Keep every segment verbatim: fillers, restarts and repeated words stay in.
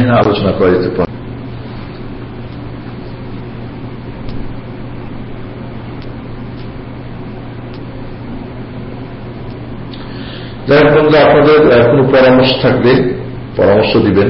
আলোচনা করা যেতে পারে। যাই হোক বন্ধু, আপনাদের কোনো পরামর্শ থাকলে পরামর্শ দিবেন।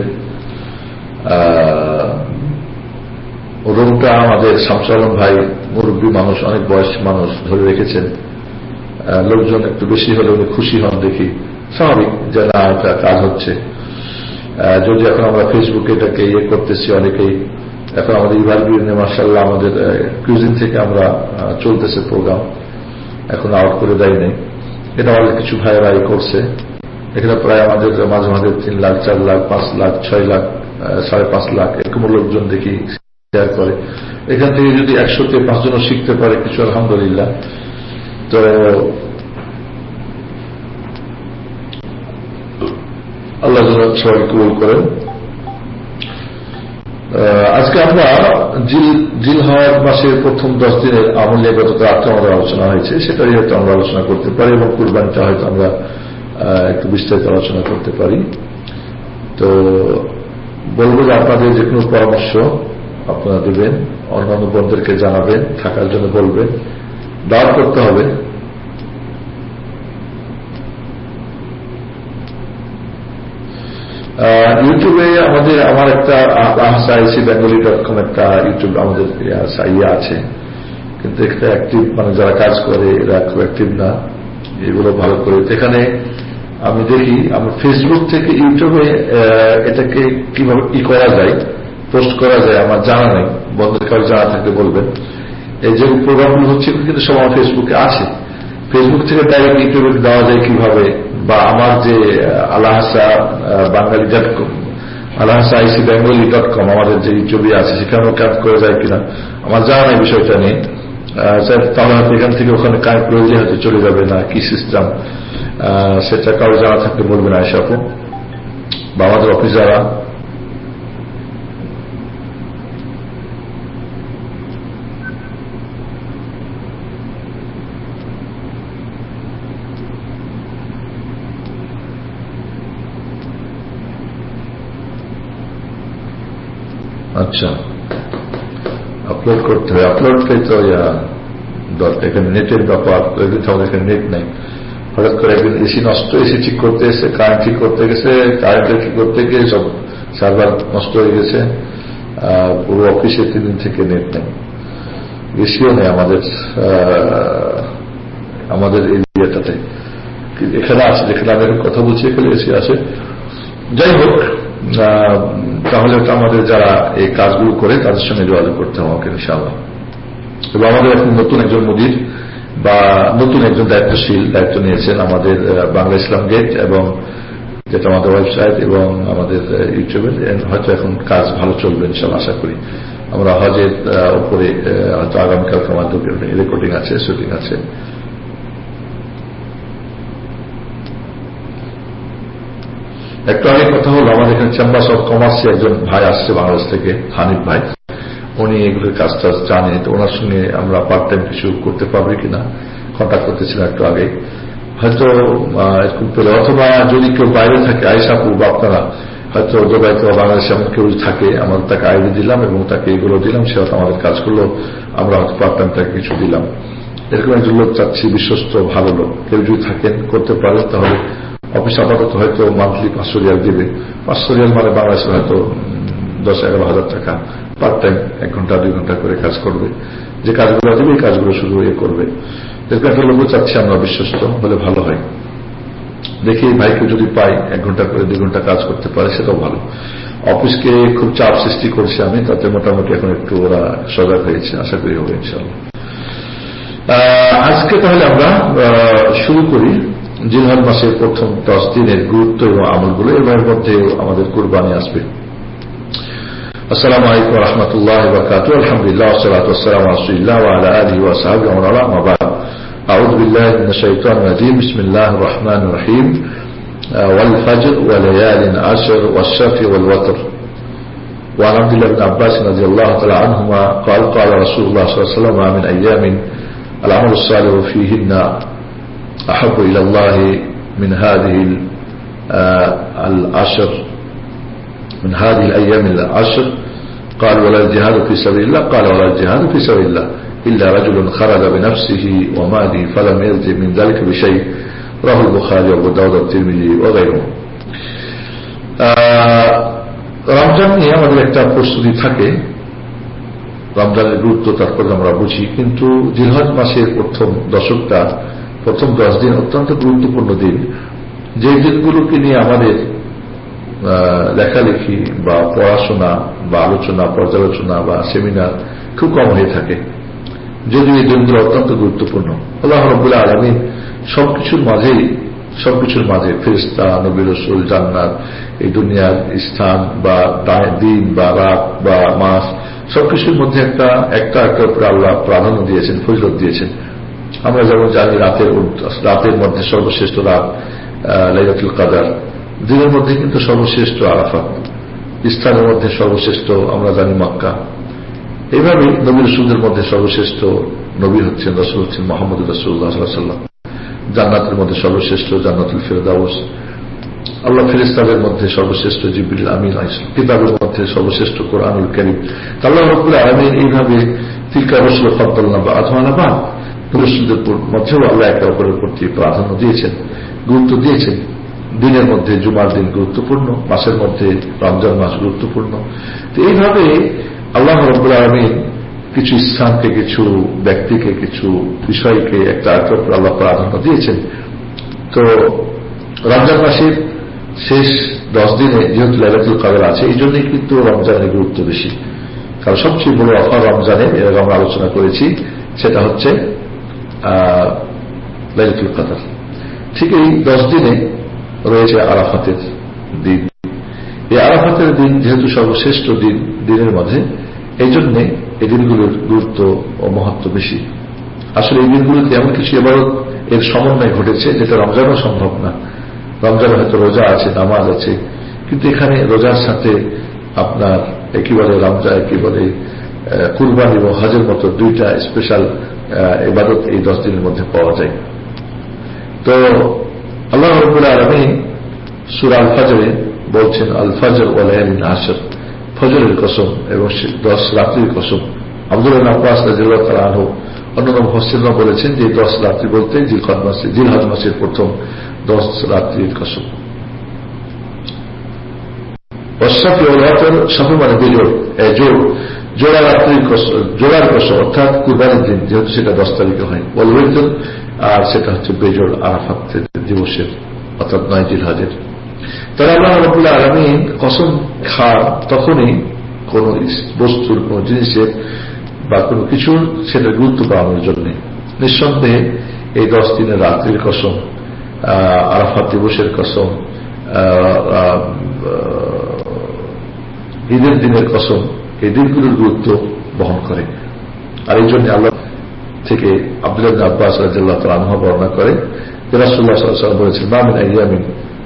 রুমটা আমাদের শামসুল আলম ভাই মুরব্বী মানুষ, অনেক বয়স্ক মানুষ ধরে রেখেছেন। লোকজন একটু বেশি হলে উনি খুশি হন দেখি, স্বাভাবিক যে না একটা কাজ হচ্ছে। যদি এখন আমরা ফেসবুকে এটাকে ইয়ে করতেছি, অনেকেই এখন আমাদের ইভালভিউনে মার্শাল্লাহ আমাদের কিউজিন থেকে আমরা চলতেছে প্রোগ্রাম, এখন আউট করে দেয় নেই। এটা আমাদের কিছু ভাইয়েরা করছে। এখানে প্রায় আমাদের মাঝে মাঝে তিন লাখ চার লাখ পাঁচ লাখ ছয় লাখ সাড়ে পাঁচ লাখ এরকম লোকজন দেখি শেয়ার করে। এখান থেকে যদি একশোতে পাঁচজনও শিখতে পারে কিছু, আলহামদুলিল্লাহ। তো আল্লাহ সবাই কবুল করেন। আজকে আমরা জিল জিলহজ মাসের প্রথম দশ দিনের আমল নিয়ে গত রাত্রে আমাদের আলোচনা হয়েছে, সেটাই হয়তো আমরা আলোচনা করতে পারি এবং কুরবানিটা হয়তো আমরা একটু বিস্তারিত আলোচনা করতে পারি। তো বলবো যে আপনাদের যে কোনো পরামর্শ আপনারা দেবেন, অন্যান্য বন্ধুদেরকে জানাবেন, থাকার জন্য বলবেন, দাওয়াত করতে হবে। ইউটিউবে আমাদের আমার একটা আহসাইসি বেঙ্গলি ডট কম একটা ইউটিউব আমাদের ইয়ে আছে, কিন্তু একটা অ্যাক্টিভ মানে যারা কাজ করে এরা খুব অ্যাক্টিভ না, এগুলো ভালো করে। এখানে আমি দেখি আমার ফেসবুক থেকে ইউটিউবে এটাকে কিভাবে ই করা যায়, পোস্ট করা যায় আমার জানা নেই। বন্ধুদের কারো জানা থাকলে বলবেন। এই যে প্রোগ্রামগুলো হচ্ছে কিন্তু সব আমার ফেসবুকে আছে। ফেসবুক থেকে ডাইরেক্ট ইউটিউবে দেওয়া যায় কিভাবে, বা আমার যে আলাহাসা বাঙালি ডট কম আলাহাসা আইসি বেঙ্গলি ডট কম আমাদের যে ইউটিউবে আছে সেখানেও কানেক্ট করা যায় কিনা আমার জানা নেই বিষয়টা নিয়ে। তাহলে হয়তো এখান থেকে ওখানে কানেক্ট করে দিলে হয়তো চলে যাবে না, কি সিস্টেম সেটা কারো জানা থাকলে বলবেন আয়শা আপু বা আমাদের অফিসাররা। আচ্ছা, আপলোড করতে হবে। আপলোডটাই তো দরকার, এখানে নেটের ব্যাপার। আমাদের এখানে নেট নেই। হঠাৎ করে একদিন এসি নষ্ট, এসি ঠিক করতে এসে কারেন্ট ঠিক করতে গেছে, কারেন্টের ঠিক করতে গিয়ে সব সার্ভার নষ্ট হয়ে গেছে। পুরো অফিসে তিন দিন থেকে নেট নেই, বেশিও নেই আমাদের আমাদের এরিয়াটাতে। এখানে আছে, যেখানে আমি কথা বলছি এখানে এসি আছে। যাই হোক, তাহলে তো আমাদের যারা এই কাজগুলো করে তাদের সঙ্গে যোগাযোগ করতে হবে ইনশাআল্লাহ। এবং আমাদের এখন নতুন একজন মুদির বা নতুন একজন দায়িত্বশীল দায়িত্ব নিয়েছেন আমাদের বাংলা ইসলাম গেট এবং যেটা আমাদের ওয়েবসাইট এবং আমাদের ইউটিউবে। হয়তো এখন কাজ ভালো চলবে ইনশাআল্লাহ, আশা করি। আমরা হজের উপরে হয়তো আগামীকাল আমাদের রেকর্ডিং আছে, শুটিং আছে। একটু আগে কথা হলো, আমাদের এখানে চেম্বার্স অফ কমার্সে একজন ভাই আসছে বাংলাদেশ থেকে, হানিফ ভাই। উনি এগুলোর কাজ টাজ জানে, তো ওনার সঙ্গে আমরা পার্ট টাইম কিছু করতে পারবে কিনা কন্ট্যাক্ট করতেছিলাম একটু আগে। হয়তো এরকম পেলে, অথবা যদি কেউ বাইরে থাকে আয়শাপু বা আপনারা হয়তো দুবাইতে বা বাংলাদেশে এমন কেউ থাকে, আমরা তাকে আইডি দিলাম এবং তাকে এগুলো দিলাম, সে হয়তো আমাদের কাজ করলো, আমরা হয়তো পার্ট টাইম তাকে কিছু দিলাম। এরকম একজন লোক চাচ্ছি, বিশ্বস্ত ভালো লোক। কেউ যদি থাকেন করতে পারে তাহলে অফিস আপাতত হয়তো মান্থলি পাঁচশো রিয়াল দেবে। পাঁচশো রিয়াল মানে বাংলাদেশে হয়তো দশ এগারো হাজার টাকা। পার্ট টাইম এক ঘন্টা দুই ঘন্টা করে কাজ করবে, যে কাজগুলো দেবে এই কাজগুলো শুধু ইয়ে করবে। এরকম একটা লোক চাচ্ছি আমরা, বিশ্বস্ত হলে ভালো হয়। দেখি ভাইকে যদি পাই এক ঘন্টা করে দুই ঘন্টা কাজ করতে পারে সেটাও ভালো। অফিসকে খুব চাপ সৃষ্টি করছে আমি, তাতে মোটামুটি এখন একটু ওরা সজাগ হয়েছে, আশা করি হবে ইনশাআল্লাহ। আজকে তাহলে আমরা শুরু করি জিলহজ মাসের প্রথম দশ দিনের গুরুত্ব এবং আমলগুলো। এর মধ্যে আমাদের কুরবানি আসবে। আসসালামু আলাইকুম ওয়া রাহমাতুল্লাহি ওয়া বারাকাতুহু। আলহামদুলিল্লাহ ওয়াসসালাতু ওয়াসসালামু আলা রাসূলিল্লাহ ওয়া আলা আলিহি ওয়া সাহবিহি ওয়া মান ওয়ালা, আম্মা বা'দ। আউযু বিল্লাহি মিনাশ শাইতানির রাজীম। বিসমিল্লাহির রাহমানির রাহিম। ওয়াল ফাজর ওয়া লায়ালিন আশর ওয়াশ শাফি ওয়াল ওয়াতর। ওয়া আন আব্দুল্লাহ ইবনে আব্বাস রাদিয়াল্লাহু তাআলা আনহুমা قال قال رسول الله صلى الله عليه وسلم من ايام العمل الصالح فيهن احب الى الله من هذه العشر من هذه الأيام العشر قال ولا الجهاد في سبيل الله قال ولا الجهاد في سبيل الله إلا رجل خرج بنفسه وماله فلم يرجع من ذلك بشيء رواه البخاري وابو داود والترمذي وغيره. রমজান নিয়ে আমাদের একটা প্রস্তুতি থাকে, রমজানের গুরুত্ব তারপর আমরা বুঝি, কিন্তু জিলহজ মাসের প্রথম দশকটা প্রথম দশ দিন অত্যন্ত গুরুত্বপূর্ণ দিন, যে দিনগুলোকে নিয়ে আমাদের লেখালেখি বা পড়াশোনা বা আলোচনা পর্যালোচনা বা সেমিনার খুব কম হয়ে থাকে, যদিও এই দিনগুলো অত্যন্ত গুরুত্বপূর্ণ। আল্লাহ রাব্বুল আলামিন সবকিছুর মাঝেই সবকিছুর মাঝে ফেরেশতা, নবী রাসূল, জান্নাত, এই দুনিয়ার স্থান বা দিন বা রাত বা মাস সবকিছুর মধ্যে একটা একটা একটা উপরে আল্লাহ প্রাধান্য দিয়েছেন, ফজিলত দিয়েছেন। আমরা যেমন জানি রাতের রাতের মধ্যে সর্বশ্রেষ্ঠ রাত লাইলাতুল কদর, দিনের মধ্যে কিন্তু সর্বশ্রেষ্ঠ আরাফাত, স্থানের মধ্যে সর্বশ্রেষ্ঠ আমরা জানি মক্কা। এইভাবে নবী রাসূলদের মধ্যে সর্বশ্রেষ্ঠ নবী হচ্ছেন রাসূল হচ্ছেন মুহাম্মদ রাসূলুল্লাহ সাল্লাল্লাহু আলাইহি ওয়াসাল্লাম। জান্নাতের মধ্যে সর্বশ্রেষ্ঠ জান্নাতুল ফেরদাউস, আল্লাহ ফেরেশতাদের মধ্যে সর্বশ্রেষ্ঠ জিবরিল আমিন, কিতাবের মধ্যে সর্বশ্রেষ্ঠ কোরআনুল কারীম। আল্লাহ রাব্বুল আলামিন এইভাবে তিলকা রাসূল ফাদ্দালনা বা'আদহুনা বা'দ, রাসূলদের মধ্যেও আল্লাহ একে অপরের প্রতি প্রাধান্য দিয়েছেন, গুরুত্ব দিয়েছেন। দিনের মধ্যে জুমার দিন গুরুত্বপূর্ণ, মাসের মধ্যে রমজান মাস গুরুত্বপূর্ণ। তো এইভাবে আল্লাহ রাব্বুল আলামিন কিছু স্থানকে, কিছু ব্যক্তিকে, কিছু বিষয়কে একটা আল্লাহ প্রাধান্য দিয়েছেন। তো রমজান মাসের শেষ দশ দিনে যেহেতু লাইলাতুল কদর আছে, এই জন্যই কিন্তু রমজানের গুরুত্ব বেশি। কারণ সবচেয়ে বড় অফার রমজানে, এর আমরা আলোচনা করেছি, সেটা হচ্ছে লাইলাতুল কদর। ঠিক এই দশ দিনে রয়েছে আরাফাতের দিন। এই আরাফাতের দিন যেহেতু সর্বশ্রেষ্ঠ দিন দিনের মধ্যে, এই জন্যে এই দিনগুলোর গুরুত্ব ও মহত্ব বেশি। আসলে এই দিনগুলোতে এমন কিছু ইবাদত এর সমন্বয় ঘটেছে যেটা রমজানও সম্ভব না। রমজানে হয়তো রোজা আছে, নামাজ আছে, কিন্তু এখানে রোজার সাথে আপনার একেবারে রমজান, একেবারে কুরবানি এবং হজের মতো দুইটা স্পেশাল ইবাদত এই দশ দিনের মধ্যে পাওয়া যায়। তো আল্লাহ রাব্বুল আলামিন সূরা আল ফজরে বলছেন, আল ফজর ওয়া লায়ালিন আশর, ফজরের কসম এবং দশ রাত্রির কসম। আব্দুল্লাহ ইবনে আব্বাস রাদিয়াল্লাহু তাআলা আনহু অন্যান্য মুফাসসিররা বলেছেন যে দশ রাত্রি বলতে জিলহজ মাসে জিলহজ মাসের প্রথম দশ রাত্রির কসম। অশফি ওয়াল ওয়াতর, শফি মানে বেজোড়, জোড়, জোড়া রাত্রির কসম, জোড়ার কসম অর্থাৎ কুরবানির দিন, যেহেতু সেটা দশ তারিখে হয়। ওয়াল ওয়াতর, আর সেটা হচ্ছে বেজোড় আরাফাত দিবসের অর্থাৎ নয় জিলহজের। তারা আল্লাহ রাব্বুল আলামিন কসম খান তখনই কোন বস্তুর, কোন জিনিসের বা কোন কিছুর সেটা গুরুত্ব পাওয়ানোর জন্য। নিঃসন্দেহে এই দশ দিনের রাত্রির কসম, আরাফাত দিবসের কসম, ঈদের দিনের কসম, এই দিনগুলোর গুরুত্ব বহন করে। আর এই জন্য আল্লাহ থেকে আব্দুল্লাহ ইবনে আব্বাস রাদিয়াল্লাহু তাআলা আনহু বর্ণনা করে যে রাসূলুল্লাহ সাল্লাল্লাহু আলাইহি ওয়াসাল্লাম বলেছেন, মা মিন আইয়ামিন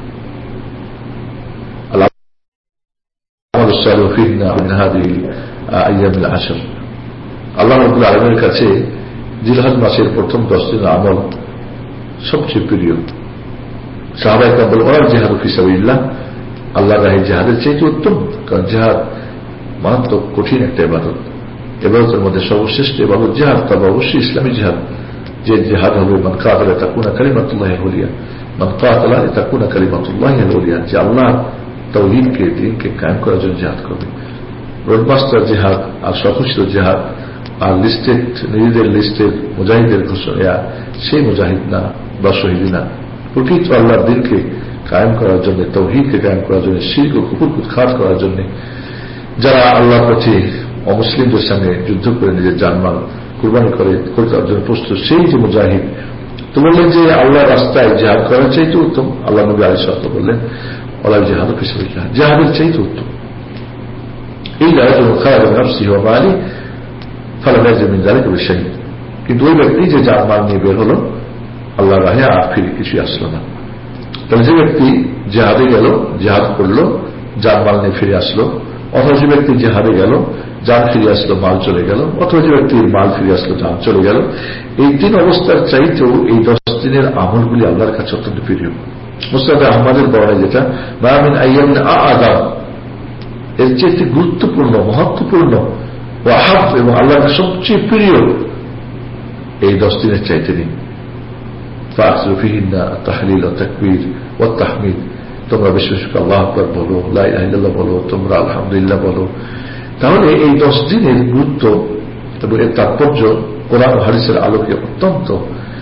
আল-আমালু সালিহু ফিহিন্না মিন হাযিহি আইয়ামিল আশর। আল্লাহ রাব্বুল আলামিনের কাছে জিলহজ মাসের প্রথম দশ দিনের আমল সবচেয়ে প্রিয়। সাহাবায়ে কেরাম বলেন, ওয়াল জিহাদু ফি সাবিলিল্লাহ, আল্লাহর রাহে জিহাদের চেয়ে উত্তম। কারণ জিহাদ মারাত্মক কঠিন একটা ইবাদত, ইবাদতের মধ্যে সর্বশ্রেষ্ঠ ইবাদত জিহাদ, তবে অবশ্যই ইসলামী জিহাদ। যে জিহাদ হবে মান কাতালা তাকুনা কালিমাতুল্লাহিল উলিয়া, মান কাতালা তাকুনা কালিমাতুল্লাহিল উলিয়া, যে আল্লাহ তাওহীদকে, দ্বীনকে কায়েম করার জন্য জিহাদ করবে। রোডমাস্টার জিহাদ আর সশস্ত্র জিহাদ আর লিস্টেড, নিজেদের লিস্টের মুজাহিদের ঘোষণা, সেই মুজাহিদ না বা শহীদ না। প্রকৃত আল্লাহর দ্বীনকে কায়েম করার জন্য, তাওহীদকে কায়েম করার জন্য, শিরক ও কুফর উৎখাত করার জন্য যারা আল্লাহর পথে অমুসলিমদের সঙ্গে যুদ্ধ করে নিজের জানমাল কুরবানি করে করে তার জন্য প্রস্তুত, সেই যে মুজাহিদ। তো বললেন যে আল্লাহর রাস্তায় জিহাদ করার চাইতে উত্তম। আল্লাহ নবী আলাইহিস সালাম বললেন, ওয়ালা জিহাদু ফি সাবিলিল্লাহ, জিহাদের চাইতে উত্তম। ইল্লা রাজুলুন খারাজা বিনাফসিহি ওয়া মালিহি ফালাম ইয়ারজি মিন যালিকা বিশাই, কিন্তু ওই ব্যক্তি যে জানমাল নিয়ে বের হলো আল্লাহর রাহে আর ফিরে কিছুই আসলো না। তাহলে যে ব্যক্তি জিহাদে গেল, জিহাদ করলো, জানমাল নিয়ে ফিরে আসলো, অথবা যে ব্যক্তি জিহাদে গেল, জান ফিরে আসলো, মাল চলে গেল, অথবা যে ব্যক্তির মাল ফিরে আসলো, জান চলে গেল, এই তিন অবস্থার চাইতেও এই দশ দিনের আমলগুলি আল্লাহর কাছে অত্যন্ত প্রিয়। মুসনাদ আহমদের বর্ণায় যেটা, মা মিন আইয়ামিন আ'যাম এর চেয়ে গুরুত্বপূর্ণ মহত্বপূর্ণ ওয়াহাব এবং আল্লাহর সবচেয়ে প্রিয় এই দশ দিনের চাইতে নেই। ফাকসিরু ফিহিন্না তাহলিল ও তাকবীর ও তাহমিদ, তোমরা বেশি বেশি আল্লাহু আকবার বলো, লা ইলাহা ইল্লাল্লাহ বলো, তোমরা আলহামদুলিল্লাহ বলো। তাহলে এই দশ দিনের গুরুত্ব এবং এর তাৎপর্য কোরআন ও হাদিসের আলোকে অত্যন্ত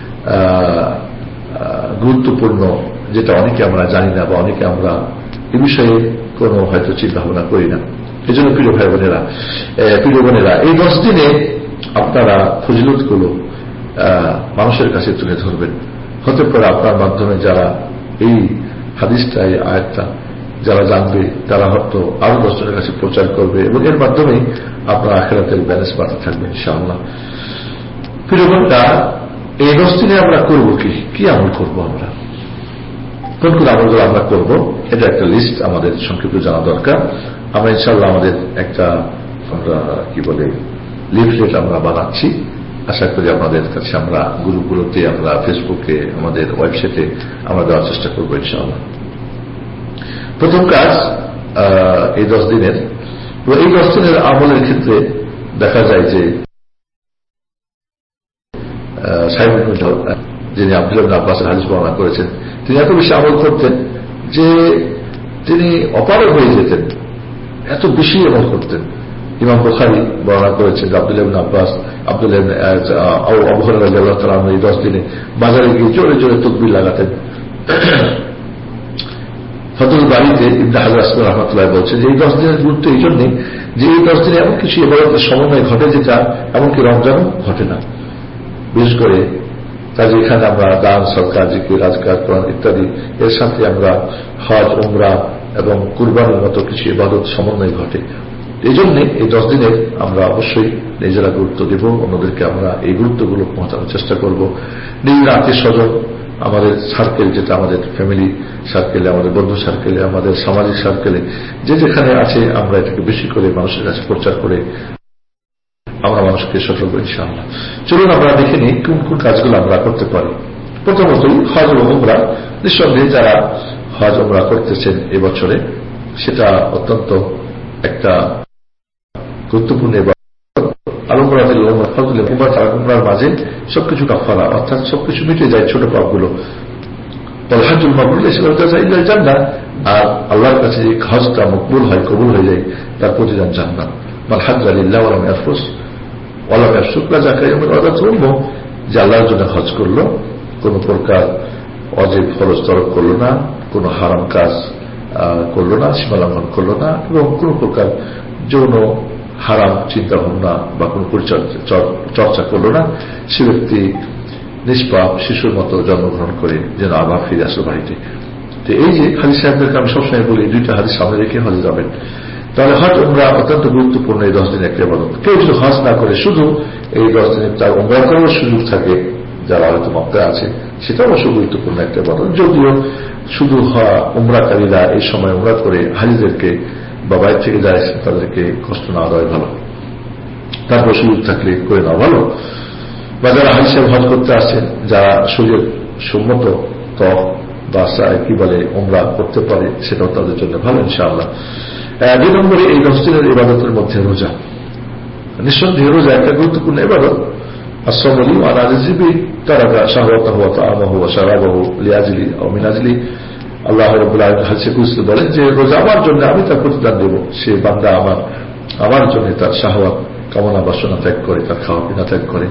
গুরুত্বপূর্ণ, যেটা অনেকে আমরা জানি না বা অনেকে আমরা এ বিষয়ে কোনো হয়তো চিন্তা ভাবনা করি না। এই জন্য প্রিয় ভাই বোনেরা, প্রিয় বোনেরা, এই দশ দিনে আপনারা ফজিলতগুলো মানুষের কাছে তুলে ধরবেন। হতে পারে আপনার মাধ্যমে যারা এই হাদিসটা, এই আয়াতটা যারা জানবে তারা হয়তো আরো দশজনের কাছে প্রচার করবে এবং এর মাধ্যমে আপনার আখিরাতের ব্যালেন্স বাড়তে থাকবে ইনশাআল্লাহ। প্রিয় বোনেরা, এই দশ দিনে আমরা করবো কি কি আমল করবো, আমরা কোন কোন আমলগুলো আমরা করবো, এটা একটা লিস্ট আমাদের সংক্ষিপ্ত জানা দরকার। আমরা ইনশাআল্লাহ আমাদের একটা আমরা কি বলে লিফলেট আমরা বানাচ্ছি, আশা করি আপনাদের কাছে আমরা গ্রুপগুলোতে, আমরা ফেসবুকে, আমাদের ওয়েবসাইটে আমরা দেওয়ার চেষ্টা করবো ইনশাআল্লাহ। প্রথম কাজ এই দশ দিনের, এই দশ দিনের আমলের ক্ষেত্রে দেখা যায় যে যিনি আব্দুল্লাহ ইবনে আব্বাসের হাদিস বর্ণনা করেছেন, তিনি এত বেশি আমল করতেন যে তিনি অপারগ হয়ে যেতেন, এত বেশি আমল করতেন। ইমাম বুখারী বর্ণনা করেছেন যে আব্দুল্লাহ ইবনে আব্বাস, আব্দুল্লাহ আবু হুরায়রা রাদিয়াল্লাহু তাআলা আনহু এই দশ দিনে বাজারে গিয়ে জোরে জোরে তাকবীর লাগাতেন। ফাতুল বারীতে ইবনে হাজার আসকালানী রাহমাতুল্লাহ বলছেন যে এই দশ দিনের গুরুত্ব এই জন্যই যে এই দশ দিনে এমন কিছু ইবাদতের সমন্বয় ঘটে যেটা এমনকি রমজানও ঘটে না। বিশেষ করে কাজে এখানে আমরা দান, সদকা, জিকির, আজকার, কোরআন ইত্যাদি, এর সাথে আমরা হজ, উমরা এবং কুরবানির মতো কিছু ইবাদত সমন্বয় ঘটে। এই জন্যে এই দশ দিনের আমরা অবশ্যই নিজেরা গুরুত্ব দেব, অন্যদেরকে আমরা এই গুরুত্বগুলো পৌঁছানোর চেষ্টা করব। নিজের আত্মীয় স্বজন, আমাদের সার্কেল, যেটা আমাদের ফ্যামিলি সার্কেলে, আমাদের বন্ধু সার্কেলে, আমাদের সামাজিক সার্কেলে, যে যেখানে আছে আমরা এটাকে বেশি করে মানুষের কাছে প্রচার করে আমরা মানুষকে সফল করি ইনশাআল্লাহ। চলুন আমরা দেখে নিই কোন কোন কাজগুলো আমরা করতে পারি। প্রথমতই হজ ও উমরা। নিঃসন্দেহে যারা হজ উমরা করতেছেন এবছরে, সেটা অত্যন্ত একটা গুরুত্বপূর্ণ উমরার মাঝে সবকিছু কাফারা, অর্থাৎ সবকিছু মিটে যায় ছোট পাপগুলো। হজুল মাকবুল জান্নাত, আর আল্লাহর কাছে যে হজটা মকবুল হয়, কবুল হয়ে যায়, তার প্রতিদান জান্নাত। মাল হাজ্জা লিল্লাহ ওয়া লাম ইয়ারফুস ওয়া লাম ইয়াফসুক লাযাকা ইয়াউমুল ওয়াদাতুহু, যে আল্লাহর জন্য হজ করলো, কোন প্রকার ওয়াজিব ফরজ তরক করলো না, কোন হারাম কাজ করলো না, সীমা লঙ্ঘন করলো না, এবং কোন প্রকার যৌন হারাম চিন্তা ভাবনা বা কোন চর্চা করলো না, সে ব্যক্তি নিষ্পাপ শিশুর মতো জন্মগ্রহণ করে যেন আবার ফিরে আসলো বাড়িতে। তো এই যে হাদিস সাহেবদেরকে আমি সবসময় বলি, দুইটা হাদিস সামনে রেখে হজে যাবেন। তাহলে হজ উমরা অত্যন্ত গুরুত্বপূর্ণ এই দশ দিন একটা ইবাদত। কেউ যদি হজ না করে শুধু এই দশ দিনে তার উমরা করার সুযোগ থাকে, যারা হয়তো মক্কায় আছে, সেটা অবশ্য গুরুত্বপূর্ণ একটা ইবাদত। যদিও শুধু উমরাকারীরা এই সময় উমরা করে হাজিদেরকে বা বাইরে থেকে যায় তাদেরকে কষ্ট না দেওয়াই ভালো, তারপর সুযোগ থাকলে করে নেওয়া ভালো। বা যারা হাজি সাহেব হজ করতে আসছেন, যারা শরীর সম্মত ত্বক বা কি বলে উমরা করতে পারে, সেটাও তাদের জন্য ভালো ইনশাআল্লাহ। দুই নম্বরে এই দশ দিনের ইবাদতের মধ্যে রোজা। নিঃসন্দেহে রোজা একটা গুরুত্বপূর্ণ ইবাদত। আসসামলি ওয়া নাজিবি তারাকা শাহওয়াতাহু ওয়া তাআমাহু ওয়া শারাবাহু লিআজলি আও মিন আজলি। আল্লাহ রাব্বুল আলামিন হাদিসে কুদসি বলেন যে রোজা আমার জন্য, আমি তার প্রতিদান দেব। সে বান্দা আমার আমার জন্য তার শাহওয়াত কামনা বাসনা ত্যাগ করে, তার খাওয়া পিনা ত্যাগ করে।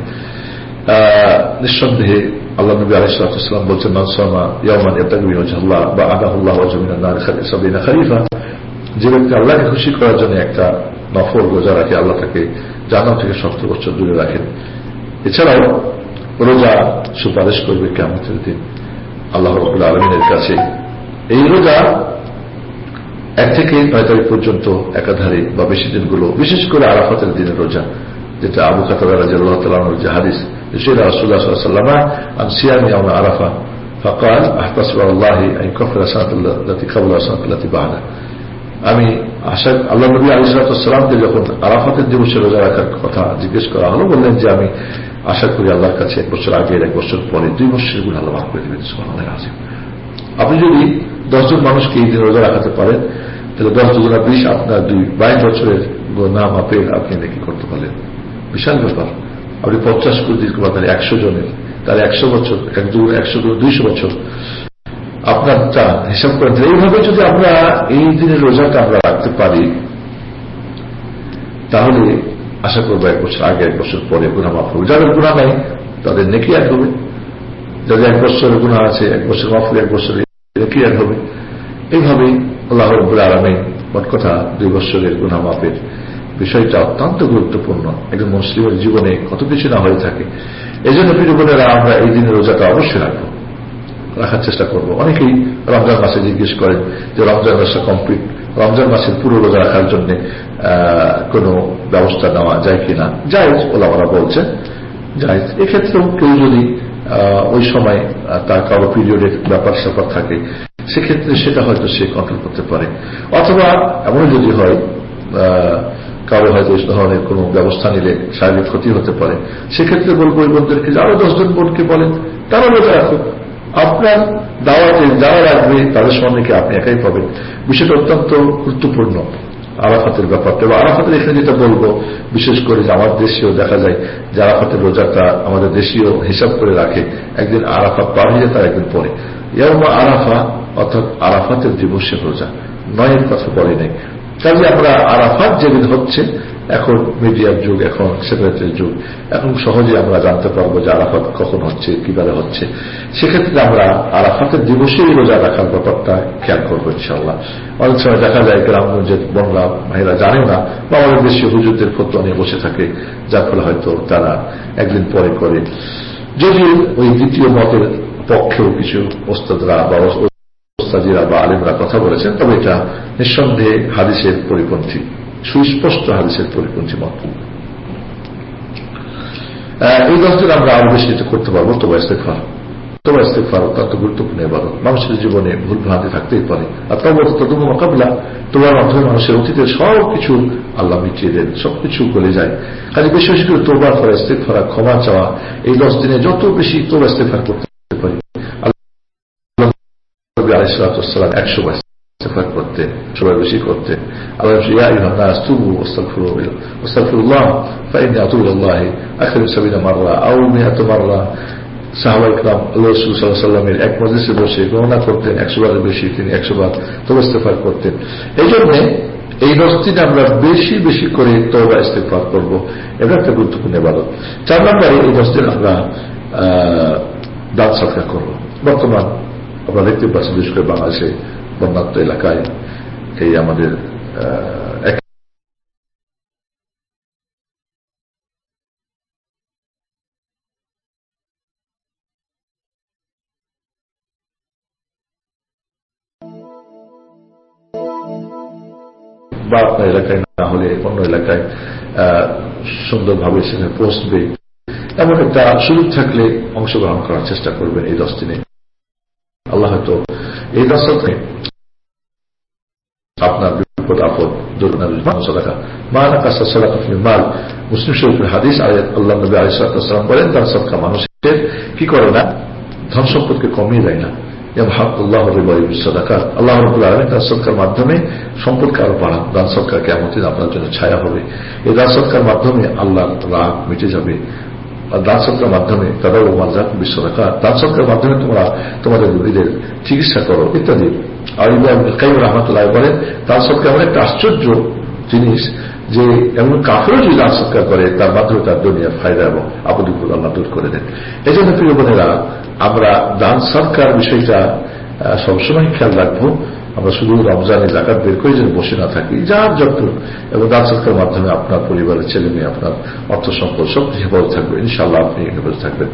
নিঃসন্দেহে আল্লাহ নবী আলাইহিস সালাতু ওয়াস সালাম বলছেন, মান সামা ইয়াওমান ইয়াবতাগি ওয়াজহাল্লাহ বা আদাহুল্লাহু ওয়াজহু মিনান নার সাবিনা খরিফা। যে ব্যক্তি আল্লাহকে খুশি করার জন্য একটা নফল রোজা রাখে, আল্লাহ তাকে জান্নাত থেকে সত্তর বছর দূরে রাখেন। এছাড়াও রোজা সুপারিশ করবে কিয়ামতের দিন আল্লাহ রাব্বুল আলামিনের কাছে। এই রোজা এক থেকে নয় তারিখ পর্যন্ত একাধারে বা বেশি দিনগুলো, বিশেষ করে আরাফাতের দিনের রোজা, যেটা আবু কাতাদা রাদিয়াল্লাহু তাআলা আনহুর যে হাদিস, রাসূলুল্লাহ সাল্লাল্লাহু আলাইহি ওয়াসাল্লাম আন সিয়াম ইয়াউম আরাফা ফাকাল আহতাসিবু আল্লাহি আন ইয়াকফিরা সানাতাল্লাতী ক্বাবলা ওয়া সানাতাল্লাতী বা'দা। আমি আশা, আল্লাহ নবী আলাইহিস সালাতু ওয়াস সালামকে যখন আরাফাতের দিবসে রোজা রাখার কথা জিজ্ঞেস করা হলো, বললেন যে আমি আশা করি আল্লাহর কাছে এক বছর আগে, এক বছর পরে, দুই বছরের গুণ আল্লাহ মাফ করে দেবেন। সুবহানাল্লাহ। আপনি যদি দশজন মানুষকে এই দিন রোজা রাখাতে পারেন, তাহলে দশ দুগুণা বিশ, আপনার দুই বাইশ বছরের গুনাহ মাপের আপনি নাকি করতে পারলেন, বিশাল ব্যাপার। আপনি পঞ্চাশ করে দিন তাহলে একশো জনের, তাহলে একশো বছর, এক দু একশো দুইশো বছর আপনারটা হিসাব করেন। এইভাবে যদি আমরা এই দিনের রোজাটা আমরা রাখতে পারি, তাহলে আশা করবো এক বছর আগে এক বছর পরে গুনাহ মাফ হবে। যাদের গুনাহ নাই তাদের নেকি এক হবে, যাদের এক বছরের গুনাহ আছে এক বছর মাফ হবে, এক বছরের নেকি এক হবে। এইভাবেই আল্লাহ রাব্বুল আলামিন, মোট কথা দুই বছরের গুনাহ মাফের বিষয়টা অত্যন্ত গুরুত্বপূর্ণ। একজন মুসলিমের জীবনে কত কিছু না হয়ে থাকে। এই জন্য প্রিয় বোনেরা, আমরা এই দিনের রোজাটা অবশ্যই রাখবো, রাখার চেষ্টা করব। অনেকেই রমজান মাসে জিজ্ঞেস করেন যে রমজান মাসটা কমপ্লিট, রমজান মাসের পুরো রোজা রাখার জন্য কোনো ব্যবস্থা নেওয়া যায় কিনা। জায়েজ, ওলামারা বলছে জায়েজ। এক্ষেত্রেও কেউ যদি ওই সময় তার কারো পিরিয়ডের ব্যাপার স্যাপার থাকে, সেক্ষেত্রে সেটা হয়তো সে কন্ট্রোল করতে পারে। অথবা এমন যদি হয় কারো হয়তো এই ধরনের কোনো ব্যবস্থা নিলে শারীরিক ক্ষতি হতে পারে, সেক্ষেত্রে বলবো ওই বোনদেরকে আরো দশজন বোনকে বলেন তারা রোজা রাখুক। আপনার দাওয়াতে যারা রাখবে তাদের সম্মানকে আপনি একাই পাবেন। বিষয়টা অত্যন্ত গুরুত্বপূর্ণ আরাফাতের ব্যাপারটা। এবং আরাফাতের এখানে যেটা বলবো, বিশেষ করে যে আমার দেশেও দেখা যায় যে আরাফাতের রোজাটা আমাদের দেশীয় হিসাব করে রাখে, একদিন আরাফাত পার হয়ে যায় তার একদিন পরে ইয়াউমা আরাফা, অর্থাৎ আরাফাতের দিবসের রোজা, নয়ের কথা বলে নেই। কাজে আমরা আরাফাত যেদিন হচ্ছে, এখন মিডিয়ার যুগ, এখন সেক্রেটারির যুগ, এখন সহজে আমরা জানতে পারবো যে আরাফাত কখন হচ্ছে, কিভাবে হচ্ছে। সেক্ষেত্রে আমরা আরাফাতের দিবসেই রোজা রাখার ব্যাপারটা খেয়াল করবো ইনশাআল্লাহ। অনেক সময় দেখা যায় গ্রামগঞ্জের বনরা ভাইরা জানে না, বা আমাদের দেশীয় হুজুরদের ফতোয়া নিয়ে বসে থাকে, যার ফলে হয়তো তারা একদিন পরে করে। যদিও ওই দ্বিতীয় মতের পক্ষেও কিছু ওস্তাদরা বা ওস্তাদিরা বা আলেমরা কথা বলেছেন, তবে এটা নিঃসন্দেহে হাদিসের পরিপন্থী, সুস্পষ্ট হাদিসের পরিপন্থী মত। এই দশ দিন আমরা আরো বেশি করতে পারবো তোবা ইস্তেগফার। তোবা ইস্তেগফার অত্যন্ত গুরুত্বপূর্ণ ইবাদত। মানুষের জীবনে ভুল ভ্রান্তি থাকতেই পারে, আর তবে তদুম মোকাবিলা, তোমার মাধ্যমে মানুষের অতীতের সব কিছু আল্লাহ মিটিয়ে দেন, সবকিছু গলে যায়। কাজে বেশি বেশি করে তোবা করা, ইস্তেগফার, ক্ষমা চাওয়া, এই দশ দিনে যত বেশি তোবা ইস্তেগফার করতে পারি। আল্লাহ আলাইহিসসালাম একশো বার ইস্তেগফার করতেন, সবাই বেশি করতেন। আল্লাহ ইয়া আইয়ুহান নাস তুবু ওয়াস্তাগফিরুল্লাহ ওয়াস্তাগফিরুল্লাহ ফাইন্নী আতুবু ইলাল্লাহি আকসারু মিন সাবিনা মাররা আও মিআত মাররা। সাহাবায়ে কিরাম আল্লাহ রাসূল সাল্লাল্লাহু আলাইহি ওয়াসাল্লামের এক মজলিসে বসে গণনা করতেন, একশো বারের বেশি, তিনি একশো বার তওবা ইস্তেগফার করতেন। এই জন্য এই দশ দিনে আমরা বেশি বেশি করে তওবা ইস্তেগফার করব, এটা একটা গুরুত্বপূর্ণ ইবাদত। চার নম্বরে এই দশ দিন আমরা দান সদকা করব। বর্তমান আমরা দেখতে পাচ্ছি বিশেষ করে বাংলাদেশে বন্যাত্ম এলাকায় এই আমাদের বা আপনার এলাকায় না হলে অন্য এলাকায় সুন্দরভাবে সেখানে পৌঁছবে, এমন একটা সুযোগ থাকলে অংশগ্রহণ করার চেষ্টা করবেন এই দশ দিনে। আল্লাহ হয়তো এই দশ দিনে আপনার বিপদ আপদ দুর্ঘটনা মানা কাসা সাদাকা ফিল মাল, মুসলিম শরীফের হাদিস। আল্লাহ নবী আলাইহিস সালাম বলেন, দান সদকা মানুষের কি করে না, ধন সম্পদকে কমিয়ে দেয় না। আল্লাহ রাব্বুল আলামিন দান সদকার মাধ্যমে সম্পদকে আরো বাড়ান। দান সদকা কিয়ামতের দিন আপনার জন্য ছায়া হবে। এই দান সদকার মাধ্যমে আল্লাহর রাগ মিটে যাবে। দান সদকার মাধ্যমে তারা মাজাক বিশ্বরাকা, দান সদকার মাধ্যমে তোমরা তোমাদের রোগীদের চিকিৎসা করো ইত্যাদি। আর ইমাম কাইয়ুম রাহমাতুল্লাহ বলেন, দান সদকা এমন একটা আশ্চর্য জিনিস যে এমন কাফেরও যদি দান সদকা করে, তার মাধ্যমে তার দুনিয়ার ফায়দা এবং আপদ বিপদ আল্লাহ দূর করে দেন। এই জন্য প্রিয় বোনেরা, আমরা দান সদকার বিষয়টা সবসময় খেয়াল রাখবো। আমরা শুধু রমজানে যাকাত বের করে যেন বসে না থাকি, যার যত এবং দান সদকার মাধ্যমে আপনার পরিবারের ছেলে মেয়ে, আপনার অর্থ সম্পদ সব হেফাজত থাকবে ইনশাআল্লাহ, আপনি হেফাজত থাকবেন।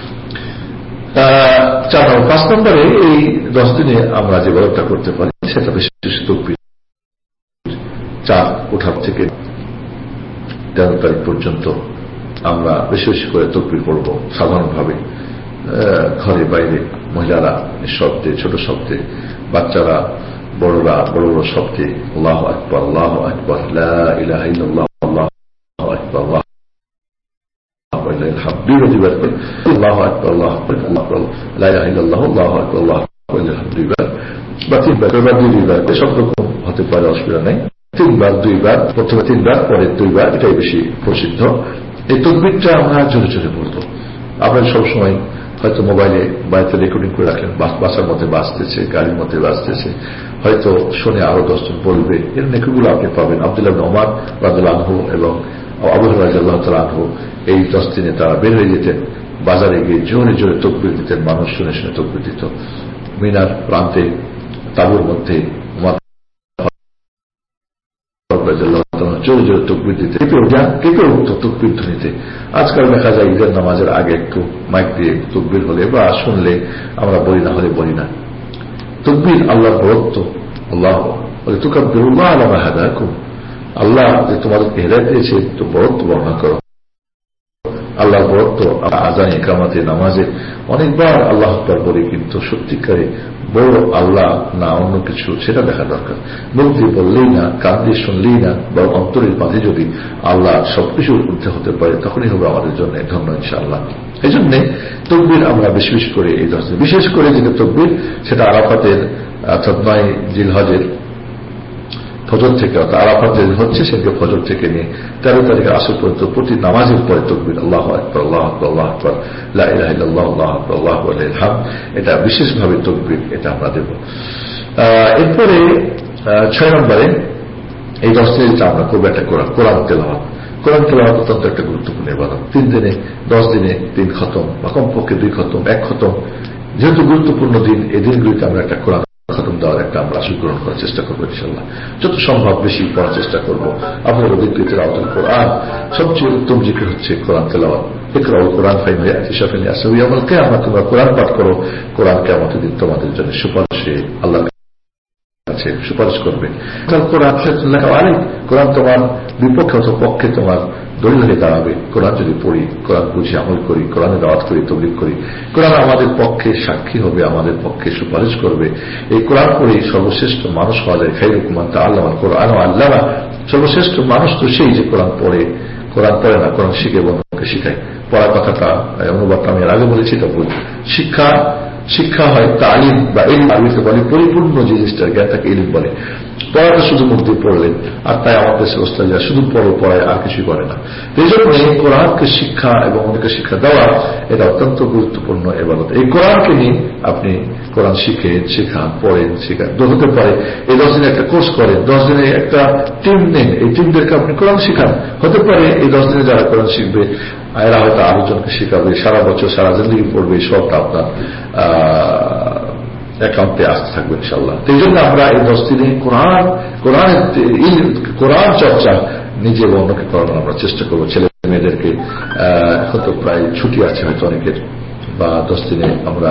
চার নম্বর পাঁচ নম্বরে এই দশ দিনে আমরা যে ব্যবস্থা করতে পারি সেটা বেশি বেশি তকবীর। চাঁদ ওঠার থেকে তেরো তারিখ পর্যন্ত আমরা বেশি বেশি করে তকবীর পড়ব সাধারণভাবে, ঘরে বাইরে, মহিলারা শব্দে, ছোট শব্দে, বাচ্চারা, বড়রা বড় বড় শব্দে আল্লাহু আকবার আল্লাহু আকবার লা ইলাহা ইল্লাল্লাহ আল্লাহু আকবার আল্লাহু আকবার আল্লাহু আকবার আল্লাহু আকবার লা ইলাহা ইল্লাল্লাহ আল্লাহু আকবার। দুইবার বা তিনবার দুই দুইবার সব রকম হতে পারে, অসুবিধা নেই। তিনবার দুইবার, প্রথমে তিনবার পরে দুইবার, এটাই বেশি প্রসিদ্ধ। এই তকবীরটা আমরা জোরে জোরে বলবো। আপনারা সবসময় হয়তো মোবাইলে বাড়িতে রেকর্ডিং করে রাখলেন, বাসার মধ্যে বাজতেছে, গাড়ির মধ্যে বাজতেছে, হয়তো শুনে আরো দশজন বলবে, এর নেকিগুলো আপনি পাবেন। আব্দুল্লাহ ইবনে ওমর রাদিয়াল্লাহু আনহু এবং আবু হুরায়রা রাদিয়াল্লাহু তাআলা আনহু এই দশ দিনে তারা বের হয়ে যেতেন, বাজারে গিয়ে জোরে জোরে তকবীর দিতেন, মানুষ শুনে শুনে তকবীর দিত। মিনার প্রান্তে তাঁবুর মধ্যে জোরে জোরে তকবীর দিতে, কেঁপে উঠত তকবীর ধ্বনিতে। আজকাল দেখা যায় ঈদের নামাজের আগে একটু মাইক দিয়ে তকবীর হলে বা শুনলে আমরা বলি, না হলে বলি না। তকবীর আল্লাহর বরত্ব। আল্লাহ বলে তুকাব্বিরুল্লাহ আলা মা হাদাকুম, আল্লাহ যে তোমাদেরকে হেদায়েত দিয়েছে তো বরত্ব বর্ণনা করো। আল্লাহর বরত্ব আযান ইকামতে নামাজে অনেকবার আল্লাহ আকবার বলি, কিন্তু সত্যিকারে বড় আল্লাহ না অন্য কিছু সেটা দেখা দরকার। মুখ দিয়ে বললেই না, কান দিয়ে শুনলেই না, বা অন্তরের মাঝে যদি আল্লাহ সবকিছুর ঊর্ধ্বে হতে পারে, তখনই হবে আমাদের জন্য ধন্য ইনশাআল্লাহ। এই জন্যে তকবীর আমরা বেশি বেশি করে এই দশ দিন, বিশেষ করে যেটা তকবীর সেটা আরাফাতের অর্থাৎ নয় জিলহজের ফজর থেকে, অর্থাৎ আরাফাত যে হচ্ছে সেটাকে ফজর থেকে নিয়ে তেরো তারিখে আসর পর্যন্ত প্রতি নামাজের পরে তকবীর আল্লাহু আকবার আল্লাহু আকবার আল্লাহু আকবার লা ইলাহা ইল্লাল্লাহ আল্লাহু আকবার আল্লাহু আকবার লিল হামদ, এটা বিশেষভাবে তকবীর এটা আমরা দেব। এরপরে ছয় নম্বরে এই দশ দিনে আমরা করবো একটা কোরআন কোরআন তেলাওয়াত। কোরআন তেলাওয়াত অত্যন্ত একটা গুরুত্বপূর্ণ ইবাদত। তিন দিনে দশ দিনে তিন খতম বা কমপক্ষে দুই খতম, এক খতম, যেহেতু গুরুত্বপূর্ণ দিন, এই দিনগুলিতে আমরা একটা কোরআন খতম দেওয়ার একটা আমরা গ্রহণ করার চেষ্টা করবো ইনশাআল্লাহ। যত সম্ভব বেশি পড়ার চেষ্টা করবো। আপনার অভিজ্ঞ তেলাওয়াতুল কোরআন সবচেয়ে উত্তম জিকির হচ্ছে কোরআন তেলাওয়াত। ইকরাউল কোরআন ফাইন ইয়াতি শাফিন ইয়াসাউই ইয়াউমাল কিয়ামাহ, তোমরা কোরআন পাঠ করো, কোরআন কিয়ামতের দিন তোমাদের জন্য সুপারিশে আল্লাহ কাছে সুপারিশ করবে। কোরআন কোরআন তোমার বিপক্ষে অথবা পক্ষে তোমার দলিল হয়ে দাঁড়াবে। কোরআন যদি পড়ি, কোরআন বুঝি আমল করি, কোরআনের দাওয়াত করি, তবলিগ করি, কোরআন আমাদের পক্ষে সাক্ষী হবে, আমাদের পক্ষে সুপারিশ করবে। এই কোরআন পড়ি সর্বশ্রেষ্ঠ মানুষ হওয়া যায়। খায়রুকুম মান তাআল্লামা কোরআন ওয়া আল্লামা, সর্বশ্রেষ্ঠ মানুষ তো সেই যে কোরআন পড়ে, কোরআন পড়ে না, কোরআন শিখে বন্ধুকে শিখায়। পড়ার কথাটা অনুবাদটা আমি এর আগে বলেছি, এটা ভুল। শিক্ষা শিক্ষা হয় তালিম বা ইলম, আরবিতে বলে পরিপূর্ণ জিনিসটার জ্ঞান তাকে ইলম বলে। পড়াটা শুধু মুখ দিয়ে পড়লেন, আর তাই আমাদের দেশের অবস্থা যা শুধু পড়ো পড়ায় আর কিছুই করে না। এই জন্য এই কোরআনকে শিক্ষা এবং অনেকে শিক্ষা দেওয়া এটা অত্যন্ত গুরুত্বপূর্ণ ইবাদত। এই কোরআনকে নিয়ে আপনি কোরআন শিখেন, শেখান, পড়েন, শেখান, হতে পারে এই দশ দিনে একটা কোর্স করেন, দশ দিনে একটা টিম নেন, এই টিমদেরকে আপনি কোরআন শিখান। হতে পারে এই দশ দিনে যারা কোরআন শিখবে এরা হয়তো আরো জনকে শেখাবে, সারা বছর সারা জিন্দগি পড়বে, সবটা আপনার অ্যাকাউন্টে আসতে থাকবে ইনশাআল্লাহ। এই জন্য আমরা এই দশ দিনে কোরআন কোরআনের কোরআন চর্চা নিজে এবং অন্যকে করানোর আমরা চেষ্টা করবো। ছেলে মেয়েদেরকে এখন তো প্রায় ছুটি আছে হয়তো অনেকের, বা দশ দিনে আমরা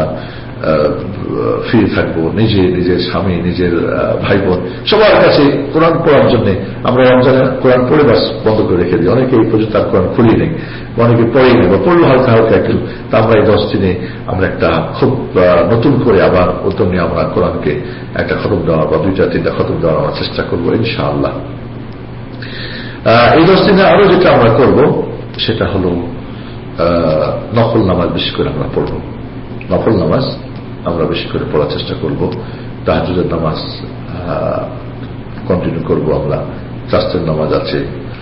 ফ্রি থাকবো, নিজে নিজের স্বামী, নিজের ভাই বোন সবার কাছে কোরআন পড়ার জন্য আমরা রমজানে কোরআন পড়ে বাস বন্ধ করে রেখে দিই। অনেকে এই পর্যন্ত আর কোরআন খুলি নেই, অনেকে পড়েই নেই বা পড়লো হালকা হালকা একটু। তা আমরা এই দশ দিনে আমরা একটা খুব নতুন করে আবার উদ্যম নিয়ে আমরা কোরআনকে একটা খতম দেওয়া বা দুইটা তিনটা খতম দেওয়ার আমরা চেষ্টা করবো ইনশাআল্লাহ। এই দশ দিনে আরো যেটা আমরা করব সেটা হলো নফল নামাজ বেশি করে আমরা পড়ব। নফল নামাজ আমরা বেশি করে পড়ার চেষ্টা করব। তাহাজ্জুদের নামাজ কন্টিনিউ করব আমরা। চাষের নামাজ আছে,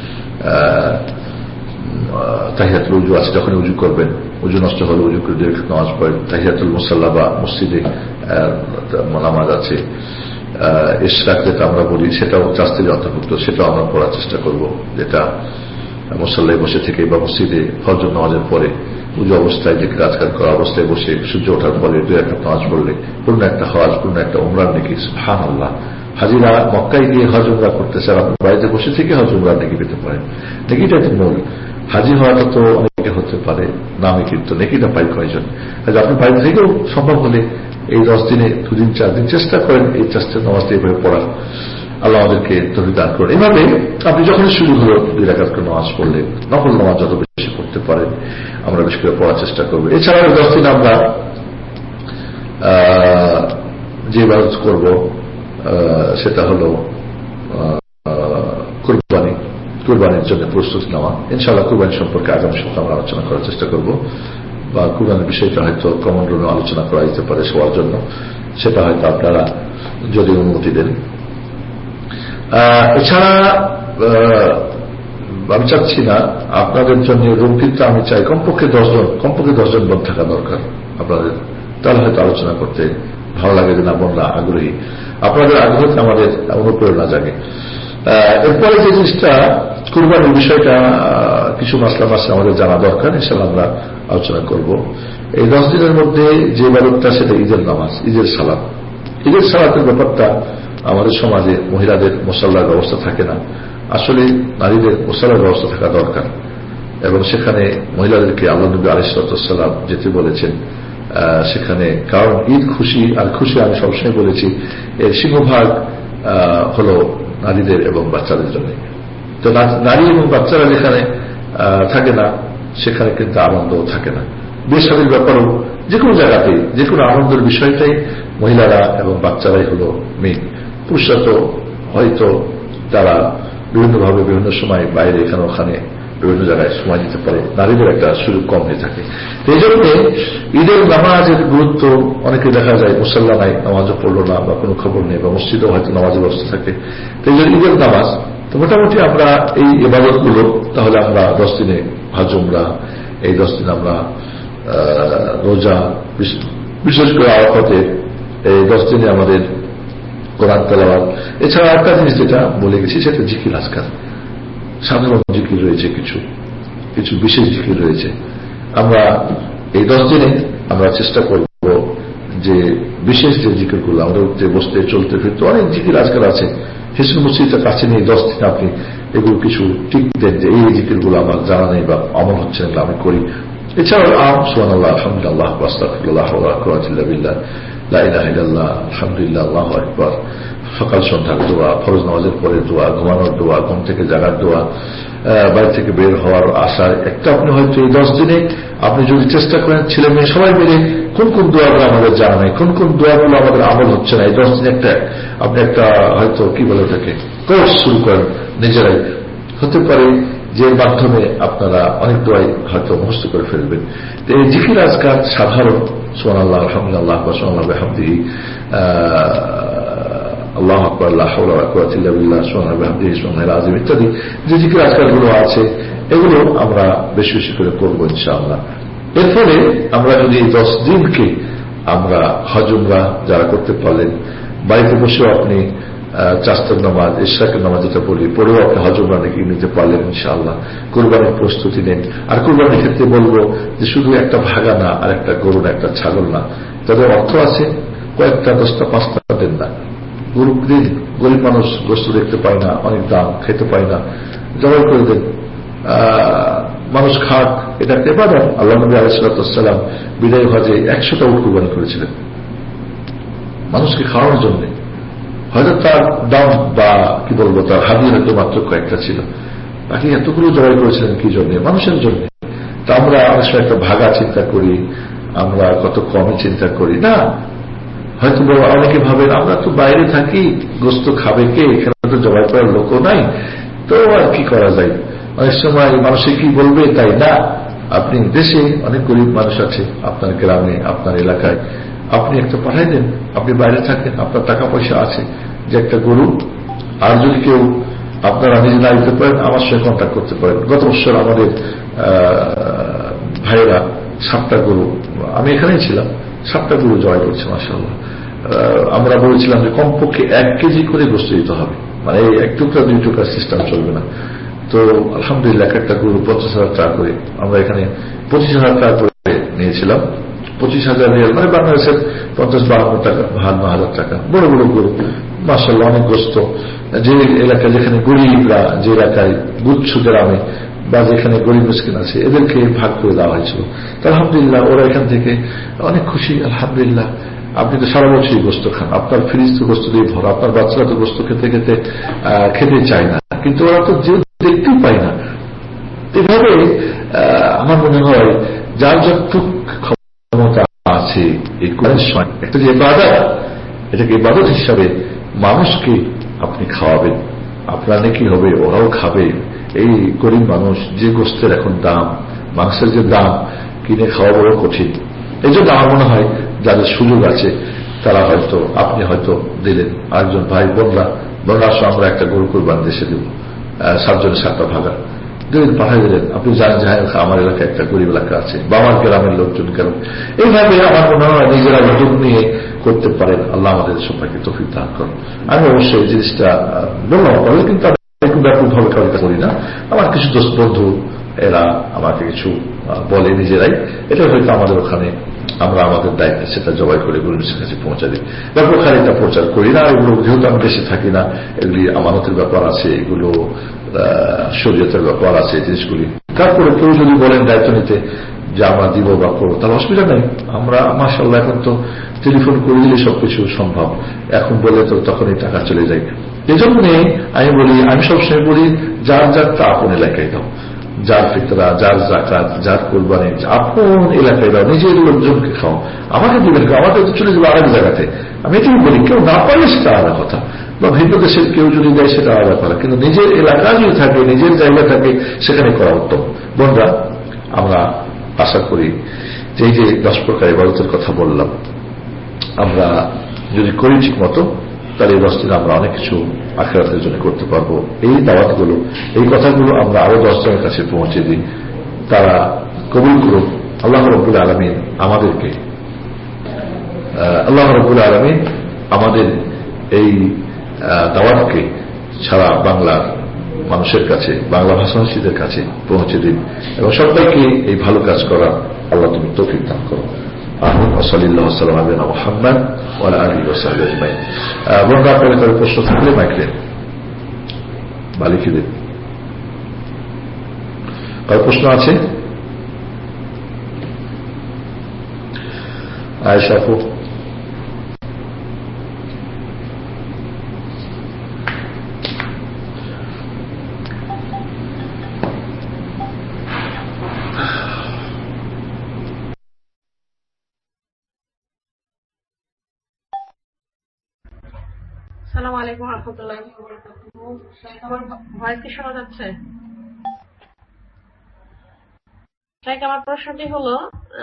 তাহিয়াতুল উজু আছে, যখন উজু করবেন, উজু নষ্ট হলে উজু করে দুই নামাজ পড়েন। তাহিয়াতুল মুসাল্লা বা মসজিদে নামাজ আছে। ইশরাক যেটা আমরা বলি সেটাও চাষের অন্তর্ভুক্ত, সেটাও আমরা পড়ার চেষ্টা করব, যেটা মুসাল্লায় বসে থেকে বা মসজিদে ফজর নামাজের পরে উজু অবস্থায় যে কাজকার করা অবস্থায় বসে সূর্য ওঠার পরে দুই একটা নামাজ পড়লে পূর্ণ একটা হজ, পূর্ণ একটা উমরার নেকি। সুবহানাল্লাহ, হাজিরা মক্কায় গিয়ে হজ উমরা করতেছে, আপনি বাড়িতে বসে থেকে হজ উমরার নেকি পেতে পারেন। নেকিটা তো মূল। হাজি হওয়াটা তো অনেকে হতে পারে নামে, কিন্তু নেকিটা পাই কয়জন? আপনি বাড়িতে থেকেও সম্ভব হলে এই দশ দিনে দুদিন চার দিন চেষ্টা করেন এই চাষের নামাজটা এইভাবে পড়ার। আল্লাহ আমাদেরকে তৌফিক দান করেন। এভাবে আপনি যখন শুরু হলো দুই রাকাত করে নামাজ পড়লেন, নফল নামাজ যত বেশি পড়তে পারেন আমরা বেশি করে পড়ার চেষ্টা করবো। এছাড়াও দশ দিন আমরা যে ইবাদত করব সেটা হলো কুরবানি। কুরবানির জন্য প্রস্তুত নেওয়া। ইনশাআল্লাহ কুরবানি সম্পর্কে আগামী সপ্তাহে আমরা আলোচনা করার চেষ্টা করব, বা কুরবানির বিষয়টা হয়তো কমন রুমে আলোচনা করা যেতে পারে সবার জন্য। সেটা হয়তো আপনারা যদি অনুমতি দেন। এছাড়া আমি চাচ্ছি না আপনাদের জন্য রুম, কিন্তু আমি চাই কমপক্ষে দশজন কমপক্ষে দশজন বোন থাকা দরকার আপনাদের, তাহলে হয়তো আলোচনা করতে ভালো লাগে যে না বোনরা আগ্রহী, আপনাদের আগ্রহতে আমাদের অনুপ্রেরণা জাগে। এরপরে যে জিনিসটা কুরবানির বিষয়টা কিছু মাসলা মাসে আমাদের জানা দরকার, ইনশাআল্লাহ আমরা আলোচনা করব। এই দশ দিনের মধ্যে যে ইবাদতটা সেটা ঈদের নামাজ, ঈদের সালাত। ঈদের সালাতের ব্যাপারটা আমাদের সমাজে মহিলাদের মুসাল্লার ব্যবস্থা থাকে না, আসলে নারীদের মুসাল্লার ব্যবস্থা থাকা দরকার, এবং সেখানে মহিলাদেরকে আল্লাহ নবী আলাইহিস সালাম যেতে বলেছেন সেখানে, কারণ ঈদ খুশি, আর খুশি আমি সবসময় বলেছি এর সিংহভাগ হল নারীদের এবং বাচ্চাদের জন্য। তো নারী এবং বাচ্চারা যেখানে থাকে না সেখানে কিন্তু আনন্দ থাকে না। বিয়ে শাদীর ব্যাপারও যে কোনো জায়গাতেই যে কোনো আনন্দের বিষয়টাই মহিলারা এবং বাচ্চারাই হল মেইন। পুরুষরা তো হয়তো তারা বিভিন্নভাবে বিভিন্ন সময় বাইরে এখানে ওখানে বিভিন্ন জায়গায় সময় দিতে পারে, নারীদের একটা সুযোগ কম হয়ে থাকে। এই জন্য ঈদের নামাজের গুরুত্ব, অনেকে দেখা যায় মুসাল্লা নাই, নামাজও পড়লো না বা কোনো খবর নেই, বা মসজিদেও হয়তো নামাজের ব্যবস্থা থাকে। তো এই জন্য ঈদের নামাজ তো মোটামুটি আমরা এই ইবাদত গুলো তাহলে আমরা দশ দিনে হজ উমরা, এই দশ দিন আমরা রোজা, বিশেষ করে আরাফাতের এই দশ দিনে আমাদের কোরআন তেলাওয়াত, এছাড়া একটা জিনিস যেটা বলে গেছি সেটা জিকির আজকাল, সাধারণ জিকির রয়েছে, কিছু কিছু বিশেষ জিকির রয়েছে। আমরা এই দশ দিনে আমরা চেষ্টা করব যে বিশেষ যে জিকিরগুলো আমাদের উঠতে বসতে চলতে ফিরতে অনেক জিকির আজকাল আছে, হিসেব মসজিদটা কাছে নিয়ে দশ দিন আপনি এগুলো কিছু ঠিক দেন যে এই জিকিরগুলো আমার জানা নেই বা আমল হচ্ছে না, আমি করি। এছাড়াও আম সুবহানাল্লাহ, আলহামদুলিল্লাহ, আস্তাগফিরুল্লাহ, ওয়া লা কুওয়াতা ইল্লা বিল্লাহ, লা ইলাহা ইল্লাল্লাহ, আলহামদুলিল্লাহ, আল্লাহু আকবার, সকাল সন্ধ্যার দোয়া, ফরজ নামাজের পরে দোয়া, ঘুমানোর দোয়া, ঘুম থেকে জাগার দোয়া, বাড়ি থেকে বের হওয়ার আশার একটা আপনি হয়তো এই দশ দিনে আপনি যদি চেষ্টা করেন ছেলে মেয়ে সবাই মিলে কোন কোন দোয়াগুলো আমাদের জানা নেই, কোন কোন দোয়াগুলো আমাদের আমল হচ্ছে না, এই দশ দিনে একটা আপনি একটা হয়তো কি বলে থাকে কোর্স শুরু করেন নিজেরাই, হতে পারে যে মাধ্যমে আপনারা অনেক দোয়াই হয়তো মুখস্থ করে ফেলবেন। তো এই জিকির আজকাল সাধারণ সুবহানাল্লাহ, আলহামদুলিল্লাহ, সুবহানাল্লাহ বিহামদিহি, আল্লাহু আকবার, লা হাওলা ওয়া লা কুওয়াতা ইল্লা বিল্লাহ, সুবহানাল্লাহি ওয়া বিহামদিহি, সুবহানাল্লাহিল আযীম ইত্যাদি যে জিকির আজকালগুলো আছে এগুলো আমরা বেশি বেশি করে করব ইনশাআল্লাহ। এর ফলে আমরা যদি এই দশ দিনকে আমরা হজ উমরা যারা করতে পারলেন, বাড়িতে বসেও আপনি চাস্তের নামাজ, ইশরাকের নামাজ যেটা বলি পড়েও আপনি হজ উমরা নাকি নিতে পারলেন ইনশাআল্লাহ। কুরবানির প্রস্তুতি নেন। আর কুরবানির ক্ষেত্রে বলবো যে শুধু একটা ভাগা না, আর একটা গরু না, একটা ছাগল না, তাদের অর্থ আছে কয়েকটা দশটা পাঁচটা দেন না, গরু দিন, গরিব মানুষ গোস্ত দেখতে পায় না, অনেক দাম, খেতে পায় না, জবাই করে দেন, মানুষ খাক, এটা একটা ইবাদত। আল্লাহ নবী আলাইহিস সালাম বিদায় হজে একশোটা উট কুরবানি করেছিলেন মানুষকে খাওয়ানোর জন্য। হয়তো তার দাম বা কি বলবো তার হাদিয়া হয়তো মাত্র কয়েকটা ছিল, বাকি এতগুলো জবাই করেছিলেন কি জন্য? মানুষের জন্য। তা আমরা অনেক সময় একটা ভাগা চিন্তা করি, আমরা কত কমে চিন্তা করি না। হয়তো অনেকে ভাবেন আমরা তো বাইরে থাকি, গোস্ত খাবে কে, এখানে তো জবাই করার লোকও নাই, তো আর কি করা যায়, অনেক সময় মানুষে কি বলবে তাই না। আপনি দেশে অনেক গরিব মানুষ আছে, আপনার গ্রামে, আপনার এলাকায়, আপনি একটা পাঠাই দেন, আপনি বাইরে থাকেন, আপনার টাকা পয়সা আছে, যে একটা গরু, আর যদি কেউ আপনারা নিজে না দিতে পারেন আমার সঙ্গে কন্ট্যাক্ট করতে পারেন। গত বছর আমাদের ভাইয়েরা সাতটা গরু, আমি এখানেই ছিলাম, সাতটা গরু জবাই করছে মাশাআল্লাহ। আমরা বলেছিলাম যে কমপক্ষে এক কেজি করে গোস্ত দিতে হবে, মানে এক টুকরা দুই টুকরা সিস্টেম চলবে না। তো আলহামদুলিল্লাহ একটা গরু পঞ্চাশ হাজার টাকা করে, আমরা এখানে পঁচিশ হাজার টাকা করে নিয়েছিলাম, পঁচিশ হাজার রিয়াল মানে বাংলাদেশের পঞ্চাশ বাহান্ন টাকা, বাহান্ন হাজার টাকা, বড় বড় গরু মাশাআল্লাহ, অনেক গোস্ত। যে এলাকায় যেখানে গরিবরা, যে এলাকায় গুচ্ছ গ্রামে বা যেখানে গরিব মিসকিন আছে এদেরকে ভাগ করে দেওয়া হয়েছিল। তো আলহামদুলিল্লাহ ওরা এখান থেকে অনেক খুশি। আলহামদুলিল্লাহ আপনি তো সারা বছরই গোস্ত খান, আপনার ফ্রিজ তো গোস্ত দিয়ে ভরা, আপনার বাচ্চারা তো গোস্ত খেতে খেতে খেতে চায় না, কিন্তু ওরা তো যে দেখতেই পায় না। এভাবে আমার মনে হয় যার যতটুক ক্ষমতা আছে এই কোরআনের সময় একটা যে ইবাদত, এটাকে ইবাদত হিসাবে মানুষকে আপনি খাওয়াবেন, আপনার নাকি হবে, ওরাও খাবে। এই গরিব মানুষ, যে গোস্তের এখন দাম, মাংসের যে দাম, কিনে খাওয়া বড় কঠিন। এই জন্য আমার মনে হয় যাদের সুযোগ আছে তারা হয়তো আপনি হয়তো দিলেন, আরেকজন ভাই বোনরা বোনরা আসো আমরা একটা গরু কোরবান দেশে দেব, সাতজনের সাতটা ভাগা দিলেন, পাঠাই দিলেন। আপনি জানেন যে আমার এলাকায় একটা গরিব এলাকা আছে বা আমার গ্রামের লোকজন কেন, এইভাবে আমার মনে হয় নিজেরা উদ্যোগ নিয়ে করতে পারেন। আল্লাহ আমাদের সবাইকে তৌফিক দান করেন। আমি অবশ্যই জিনিসটা বললাম করে, কিন্তু আমি একটু ব্যাপকভাবে কাউকে করি না। আমার কিছু দোস্ত বন্ধু এরা আমাকে কিছু বলে নিজেরাই, এটা হয়তো আমাদের ওখানে আমরা আমাদের দায়িত্বে সেটা জবাই করে গরুর কাছে পৌঁছা দিই। ব্যাপকহারে এটা প্রচার করি না। এগুলো যেহেতু আমি দেশে থাকি না, এগুলি আমানতের ব্যাপার আছে, এগুলো শরীয়তের ব্যাপার আছে জিনিসগুলি। তারপরে কেউ যদি বলেন দায়িত্ব নিতে যে আমরা দিব বা করবো, তাহলে অসুবিধা নেই। আমরা মাশাআল্লাহ এখন তো টেলিফোন করে দিলে সবকিছু সম্ভব, এখন বলে তো তখনই টাকা চলে যায়। এই জন্য আমি বলি, আমি সবসময় বলি যার যার তা আপন এলাকায় দাও, যার ফিতরা, যার জাকাত, যার কোরবানি আপন এলাকায় দাও, নিজের লোকজনকে খাও। আমাকে দিবেন, আমাকে তো চলে যাবে আরেক জায়গাতে। আমি এটাই বলি, কেউ না পারে সেটা আলাদা কথা, বা ভিন্ন দেশের কেউ যদি দেয় সেটা আলাদা কথা, কিন্তু নিজের এলাকা যদি থাকে, নিজের জায়গা থাকে, সেখানে করা উত্তম। বন্ধুরা, আমরা আশা করি যে এই যে দশ প্রকার ইবাদতের কথা বললাম, আমরা যদি করি ঠিক মতো, তাহলে এই দশ দিন আমরা অনেক কিছু আখিরাতের জন্য করতে পারবো। এই দাওয়াতগুলো, এই কথাগুলো আমরা আরো দশ জনের কাছে পৌঁছে দিই, তারা কবুল করুন। আল্লাহ রাব্বুল আলামিন আমাদেরকে আল্লাহ রাব্বুল আলামিন আমাদের এই দাওয়াতকে সারা বাংলার মানুষের কাছে, বাংলা ভাষাভাষীদের কাছে পৌঁছে দিন, এবং সবাইকে এই ভালো কাজ করা আল্লাহ তুমি তৌফিক দান করো। আমিন। সাল্লাল্লাহু আলাইহি ওয়া সাল্লাম মুহাম্মদ ওয়া আলা আলিহি ওয়া সাহবিহি আজমাইন। বন্ধুরা, আপনাদের কারো প্রশ্ন থাকলে মাইক দেন, বালিকে দেন। কারো প্রশ্ন আছে? আয়েশা আপু। আসসালামু আলাইকুম ওয়া রাহমাতুল্লাহি ওয়া বারাকাতুহু। আমার ভয়েস কি শোনা যাচ্ছে? তাই আমার প্রশ্নটি হলো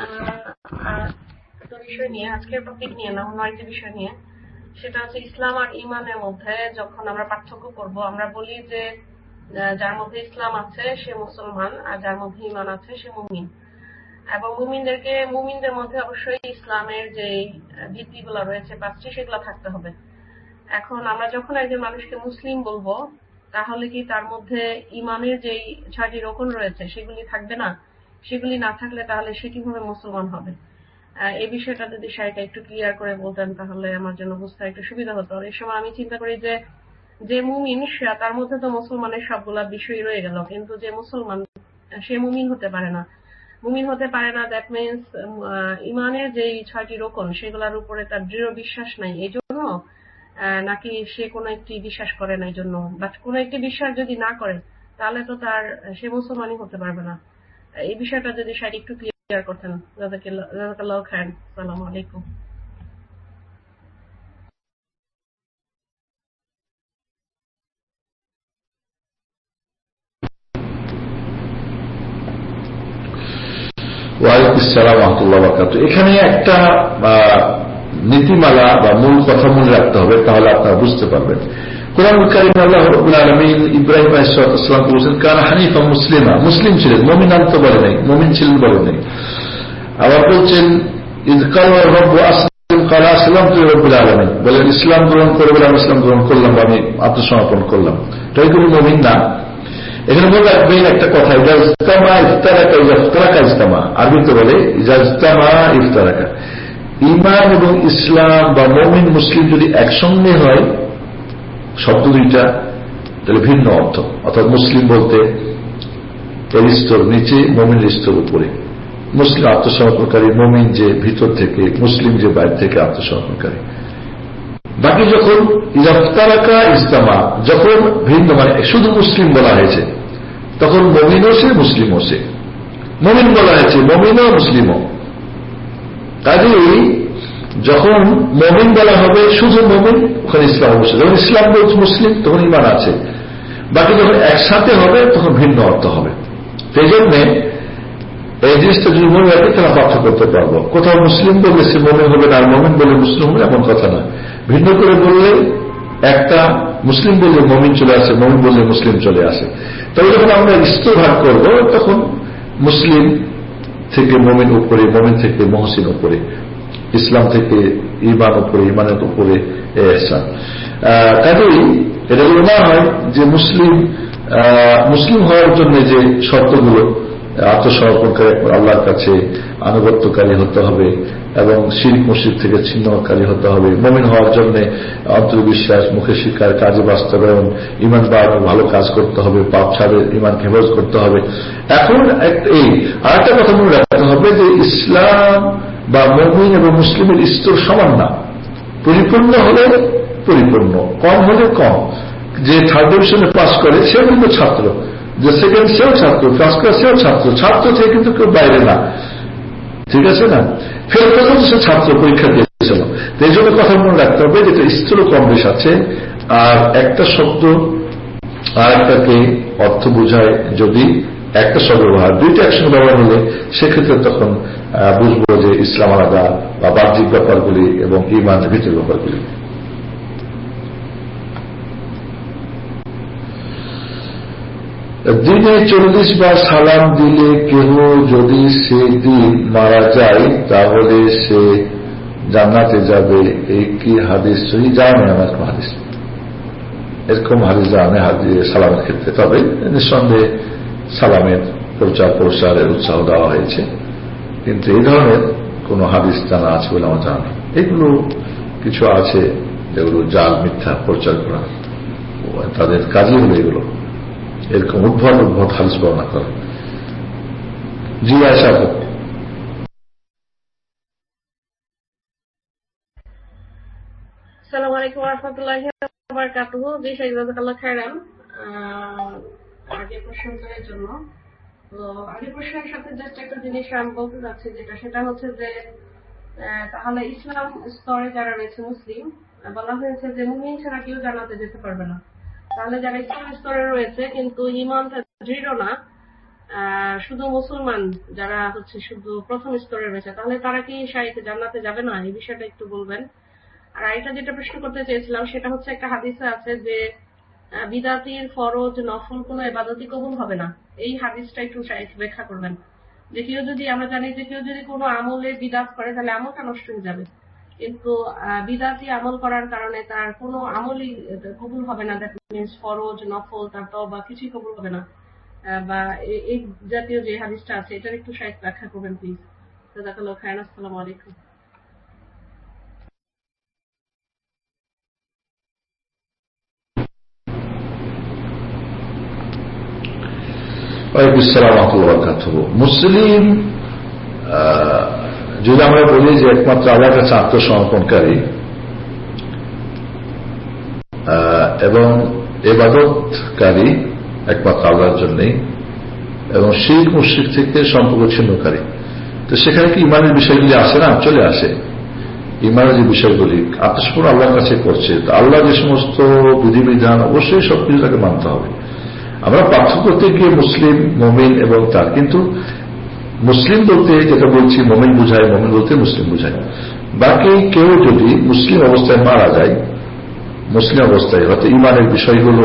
একটা বিষয় নিয়ে, আজকের টপিক নিয়ে না, অন্য একটা বিষয় নিয়ে। সেটা হচ্ছে ইসলাম আর ঈমানের মধ্যে যখন আমরা পার্থক্য করব, আমরা বলি যে যার মধ্যে ইসলাম আছে সে মুসলমান, আর যার মধ্যে ঈমান আছে সে মুমিন। এবং মুমিনদেরকে মুমিনদের মধ্যে অবশ্যই ইসলামের যে ভিত্তিগুলো রয়েছে পাঁচটি, সেগুলো থাকতে হবে। এখন আমরা যখন একজন মানুষকে মুসলিম বলবো, তাহলে কি তার মধ্যে ঈমানের যেই ছয়টি রকম রয়েছে সেগুলি থাকবে না? সেগুলি না থাকলে তাহলে সে কিভাবে মুসলমান হবে? এই বিষয়টা যদি শাইখা একটু ক্লিয়ার করে বলতেন তাহলে আমার জন্য বুঝতে একটু সুবিধা হতো। এই সময় আমি চিন্তা করি যে যে মুমিন, তার মধ্যে তো মুসলমানের সবগুলা বিষয় রয়ে গেল, কিন্তু যে মুসলমান সে মুমিন হতে পারে না। মুমিন হতে পারে না, দ্যাট মিনস ঈমানের যেই ছয়টি রকম সেগুলোর উপরে তার দৃঢ় বিশ্বাস নাই, এই জন্য নাকি সে কোনো একটি বিশ্বাস করে না এই জন্য, বা কোনো একটি বিশ্বাস যদি না করে তাহলে তো তার সে মুসলমানই হতে পারবে না। এই বিষয়টা যদি শাইখ একটু ক্লিয়ার করতেন। জাযাকাল্লাহু খাইরান। আসসালামু আলাইকুম। ওয়ালাইকুম আসসালাম ওয়া রাহমাতুল্লাহি ওয়া বারাকাতুহু। এখানে একটা নীতিমালা বা মূল কথা মনে রাখতে হবে, তাহলে আপনারা বুঝতে পারবেন। কোরআনুল কারীম আল্লাহ রাব্বুল আলামিন ইব্রাহিম আলাইহিস সালাম বলেছেন কানা হানিফা মুসলিমা, মুসলিম ছিলেন, মুমিনান তো বলে নাই, মুমিন ছিলেন বলে নাই। আবার বলছেন ইয ক্বালা রাব্বু আসলিম ক্বালা আসলামতু লিরাব্বিল আলামিন, বলেন ইসলাম গ্রহণ করে বলে আমি ইসলাম গ্রহণ করলাম, আমি আত্মসমর্পণ করলাম। তাই কোনো মুমিন না। এখানে মনে রাখবেন একটা কথা, ইজতামা ইফতারাকা, ইফতারাকা ইজতামা, আরবিতে বলে ইজতামা ইফতারাকা। ঈমান এবং ইসলাম বা মুমিন মুসলিম যদি একসঙ্গে হয়, শব্দ দুইটা, তাহলে ভিন্ন অর্থ। অর্থাৎ মুসলিম বলতে এর স্তর নিচে, মুমিন স্তর উপরে। মুসলিম আত্মসমর্পণকারী, মুমিন যে ভিতর থেকে, মুসলিম যে বাইরে থেকে আত্মসমর্পণকারী। বাকি যখন ইফতারাকা ইজতামা, যখন ভিন্ন মানে শুধু মুসলিম বলা হয়েছে, তখন মুমিনও সে মুসলিমও সে। মুমিন বলা হয়েছে, মুমিনও মুসলিমও। কাজেই যখন মুমিন বলা হবে শুধু মুমিন, ওখানে ইসলাম অবশ্যই। যখন ইসলাম বলছে মুসলিম, তখন ঈমান আছে। বাকি যখন একসাথে হবে তখন ভিন্ন অর্থ হবে। সেই জন্য এই জিনিসটা যদি মনে রাখি তারা পার্থক্য করতে পারবো। কোথাও মুসলিম বললে সে মমিন হবে না, আর মমিন বলে মুসলিম হবে এমন কথা না। ভিন্ন করে বললে একটা মুসলিম বললে মমিন চলে আসে, মমিন বললে মুসলিম চলে আসে। তবে যখন আমরা স্তর ভাগ করব তখন মুসলিম থেকে মমিন উপরে, মমিন থেকে মহসিন উপরে, ইসলাম থেকে ইমান উপরে, ইমানের উপরে ইহসান। কাজেই এটা বলে না হয় যে মুসলিম মুসলিম হওয়ার জন্য যে শর্তগুলো, আত্মসমর্পণকারী আল্লাহর কাছে আনুগত্যকারী হতে হবে এবং শিরক মুশরিক থেকে ছিন্নকারী হতে হবে, মুমিন হওয়ার জন্য অন্তর্বিশ্বাস, মুখে স্বীকার, কাজে বাস্তবায়ন, ইমান বাড়ানো, ভালো কাজ করতে হবে, পাপ ছাড়ে ইমানকে হেফাজত করতে হবে। এখন এই আর একটা কথা মনে রাখতে হবে যে ইসলাম বা মুমিন এবং মুসলিমের স্তর সমান না। পরিপূর্ণ হলে পরিপূর্ণ, কম হলে কম। যে থার্ড ডিভিশনে পাস করে সেও কিন্তু ছাত্র, যে সেকেন্ড সেও ছাত্র, ফার্স্ট ক্লাস সেও ছাত্র। ছাত্র থেকে কিন্তু কেউ বাইরে না, ঠিক আছে না? ফেল পর্যন্ত সে ছাত্র, পরীক্ষা দিয়েছিল। এই জন্য কথা মনে রাখতে হবে যেটা স্তর কম বেশ আছে। আর একটা শব্দ আর একটাকে অর্থ বোঝায়, যদি একটা শব্দ ব্যবহার দুইটা একসঙ্গে ব্যবহার হলে সেক্ষেত্রে তখন বুঝবো যে ইসলাম আলাদা বা বাহ্যিক ব্যাপারগুলি এবং ইমান ভিতরের ব্যাপারগুলি। দিনে চল্লিশ বার সালাম দিলে কেহ যদি সে দিন মারা যায় তাহলে সে জান্নাতে যাবে, এই কি হাদিস সহি? জানে আমার এরকম হাদিস, এরকম হাদিস জানে সালামের ক্ষেত্রে। তবে নিঃসন্দেহে সালামের প্রচার প্রসারের উৎসাহ দেওয়া হয়েছে, কিন্তু এই ধরনের কোন হাদিস জানা আছে বলে আমার জানা নেই। এগুলো কিছু আছে যেগুলো জাল মিথ্যা প্রচার করা, তাদের কাজই হলো এগুলো, এরকম উদ্ভট উদ্ভট হাদিস বর্ণনা করে। জি আয়শা আপু। আসসালামু আলাইকুম ওয়া রাহমাতুল্লাহি ওয়া বারাকাতুহু। জি জাযাকাল্লাহ খাইরান আগে প্রশ্নের জন্য। তো আগে প্রশ্নের সাথে জাস্ট একটা জিনিস আমি বলতে চাচ্ছি, যেটা সেটা হচ্ছে যে তাহলে ইসলাম স্তরে যারা রয়েছে মুসলিম, বলা হয়েছে যে মুমিন ছাড়া কেউ জান্নাতে যেতে পারবে না। তাহলে যারা ইসলাম স্তরে রয়েছে কিন্তু ইমানটা দৃঢ় না, শুধু মুসলমান যারা হচ্ছে শুধু প্রথম স্তরে রয়েছে, তাহলে তারা কি শাইতে জান্নাতে যাবে না? এই বিষয়টা একটু বলবেন। আর এটা যেটা প্রশ্ন করতে চেয়েছিলাম সেটা হচ্ছে একটা হাদিসে আছে যে বিদাতির ফরজ নফল কোনো ইবাদতই কবুল হবে না। এই হাদিসটা একটু ব্যাখ্যা করবেন। যে কেউ যদি, আমরা জানি যে কেউ যদি কোনো আমলে বিদাত করে তাহলে আমলটা নষ্ট হয়ে যাবে, কিন্তু বিদাতি আমল করার কারণে তার কোনো আমলই কবুল হবে না। দ্যাট মিনস ফরজ নফল তার তওবা কিছুই কবুল হবে না, বা এই জাতীয় যে হাদিসটা আছে এটার একটু শায়দ ব্যাখ্যা করবেন প্লিজ। জাযাকাল্লাহু খাইরান। আসসালামু আলাইকুম। মুসলিম যদি আমরা বলি যে একমাত্র আল্লাহর কাছে আত্মসমর্পণকারী এবং ইবাদতকারী একমাত্র আল্লাহর জন্যই, এবং শিরক মুশরিক থেকে সম্পর্ক ছিন্নকারী, তো সেখানে কি ইমানের বিষয়গুলি আসে না? চলে আসে। ইমানের যে বিষয়গুলি আত্মসমর্পণ আল্লাহর কাছে করছে, তো আল্লাহ যে সমস্ত বিধিবিধান অবশ্যই সবকিছু তাকে মানতে হবে। আমরা পার্থক্য করতে গিয়ে মুসলিম, মুমিন এবং তার, কিন্তু মুসলিম বলতে যেটা বলছি মুমিন বুঝায়, মুমিন বলতে মুসলিম বুঝায়। বাকি কেউ যদি মুসলিম অবস্থায় মারা যায়, মুসলিম অবস্থায় হয়তো ইমানের বিষয়গুলো,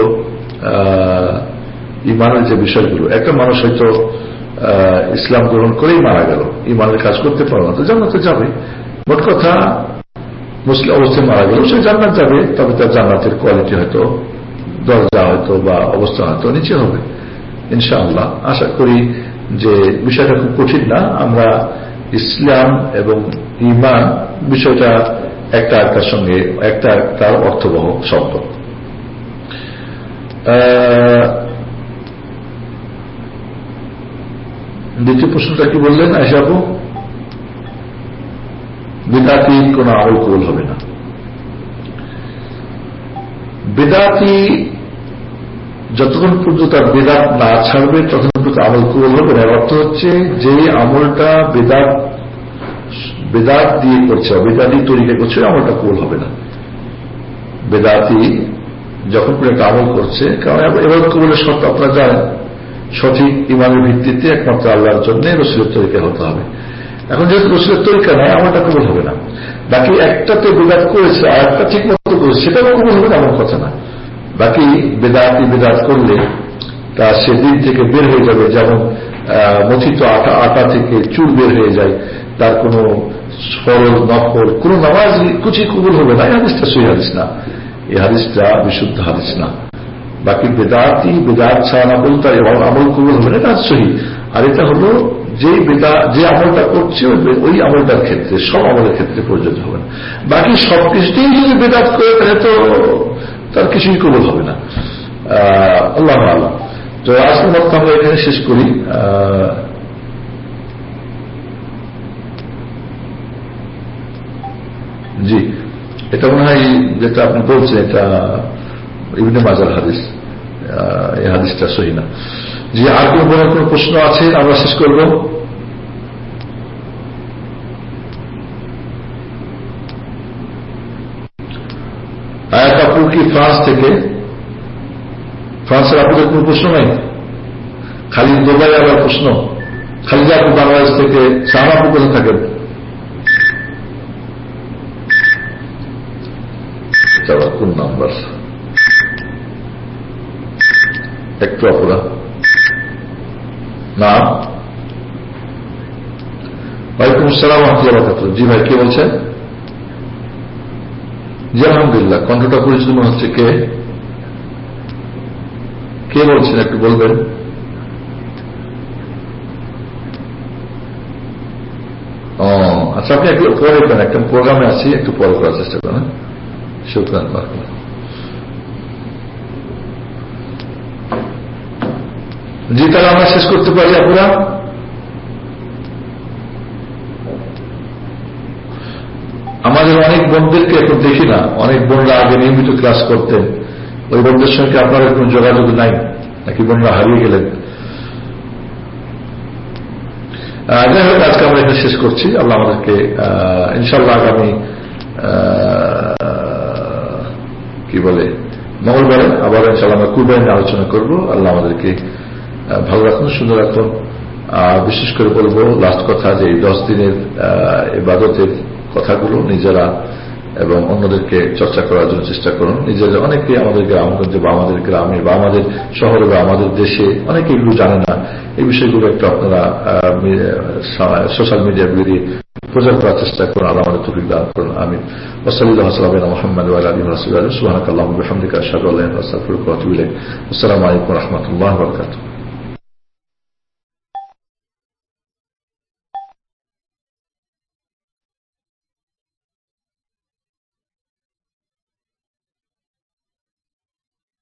ইমানের যে বিষয়গুলো, একটা মানুষ হয়তো ইসলাম গ্রহণ করেই মারা গেল, ইমানের কাজ করতে পারল না, তো জান্নাতে যাবে। মোট কথা মুসলিম অবস্থায় মারা গেল সে জান্নাত যাবে, তবে তার জান্নাতের কোয়ালিটি হয়তো, দরজা হয়তো বা অবস্থা হয়তো নিচে হবে ইনশাআল্লাহ। আশা করি যে বিষয়টা খুব কঠিন না। আমরা ইসলাম এবং ঈমান বিষয়টা একটা একটার সঙ্গে একটা একটার অর্থবহ শব্দ। দ্বিতীয় প্রশ্নটা কি বললেন আয়েশা আপু? বিদাতি কোন আমল কবুল হবে না। বিদাতি যতক্ষণ পর্যন্ত তার বেদাত না ছাড়বে ততক্ষণ পর্যন্ত আমল কবুল হবে না। অর্থ হচ্ছে যে আমলটা বেদাত বেদাত দিয়ে করছে, বেদাতি তরিকা করছে, আমলটা কবুল হবে না। বেদাতি যখন কোনো একটা আমল করছে, কারণ এবার কবুলের শর্ত আপনারা জানেন, সঠিক ইমানের ভিত্তিতে একমাত্র আল্লাহর জন্য রসুলের তরিকা হতে হবে। এখন যেহেতু রসুলের তরিকা নাই, আমারটা কবুল হবে না। বাকি একটাতে বেদাত করেছে আর একটা ঠিক মতো করেছে, সেটাও কবুল হবে না এমন কথা না। বাকি বেদাতি বেদাত করলে তা সে দিন থেকে বের হয়ে যাবে, যেমন মথিত আটা আটা থেকে চুল বের হয়ে যায়, তার কোনো ফরজ নফল কোনো নামাজ কুচি কবুল হবে না। এই হাদিসটা সহি হাদিস না, এই হাদিসটা বিশুদ্ধ হাদিস না। বাকি বেদাতি বেদাত ছাড়া বলতে আমল কবুল হবে না, এটা সহি। আর এটা হলো যেই বেদা যে আমলটা করছে ওই আমলটার ক্ষেত্রে, সব আমলের ক্ষেত্রে প্রযোজ্য হবে না। বাকি সব কিছুতেই যদি বেদাত করে তাহলে তো তার কিছুই কবুল হবে না। আল্লাহ আল্লাহ। তো আজকের মধ্যে আমরা এখানে শেষ করি। জি, এটা মনে হয় যেটা আপনি বলছেন এটা ইবনে মাজার হাদিস, এই হাদিসটা সহি না। জি, আর কোন বড় কোন প্রশ্ন আছে? আমরা শেষ করব। আয়াত আপু কি ফ্রান্স থেকে? ফ্রান্সের আপুদের কোন প্রশ্ন নাই? খালি দুবাই আবার প্রশ্ন। খালিদা আপু বাংলাদেশ থেকে। শাহ আপু কোথায় থাকেন? কোন নাম্বার একটু অপরা না। ওয়ালাইকুম আসসালাম ওয়া রাহমাতুল্লাহি ওয়া বারাকাতুহু। জি ভাই, কে বলছেন? জি আলহামদুলিল্লাহ, কণ্ঠটা পরিচিত মনে হচ্ছে। কে কে বলছেন একটু বলবেন? ও আচ্ছা, আপনি একটু পরে করেন, একটা প্রোগ্রামে আছি, একটু পরে করার চেষ্টা করেন। শুকরান। জি, তাহলে আমরা শেষ করতে পারি আপুরা? আমাদের অনেক বোনদেরকে এখন দেখি না, অনেক বোনরা আগে নিয়মিত ক্লাস করতেন, ওই বোনদের সঙ্গে আপনাদের কোন যোগাযোগ নাই নাকি বোনরা হারিয়ে গেলেন? যাই হোক, আজকে আমরা এখানে শেষ করছি। আল্লাহ আমাদেরকে ইনশাআল্লাহ আগামী কি বলে মঙ্গলবারে আবার ইনশাআল্লাহ আমরা কুরবানি আলোচনা করব। আল্লাহ আমাদেরকে ভালো রাখুন, সুন্দর রাখুন। আর বিশেষ করে বলবো লাস্ট কথা, যে এই দশ দিনের ইবাদতের কথাগুলো নিজেরা এবং অন্যদেরকে চর্চা করার জন্য চেষ্টা করুন। নিজেরা অনেকে আমাদের গ্রামগঞ্জে বা আমাদের গ্রামে বা আমাদের শহরে বা আমাদের দেশে অনেকে এগুলো জানে না। এই বিষয়গুলো একটু আপনারা সোশ্যাল মিডিয়া বেরিয়ে প্রচার করার চেষ্টা করুন। আল্লাহ আমাদের তৌফিক দান করুন। আমিন। ওয়াসাল্লাল্লাহু আলা মুহাম্মাদ ওয়া আলা আলিহি ওয়া সাহবিহি সুবহানাকাল্লাহুম্মা ওয়া বিহামদিকা আশহাদু আল্লা ইলাহা ইল্লা আনতা আস্তাগফিরুকা ওয়া আতুবু ইলাইক। আসসালামু আলাইকুম ওয়া রাহমাতুল্লাহি ওয়া বারাকাতুহু।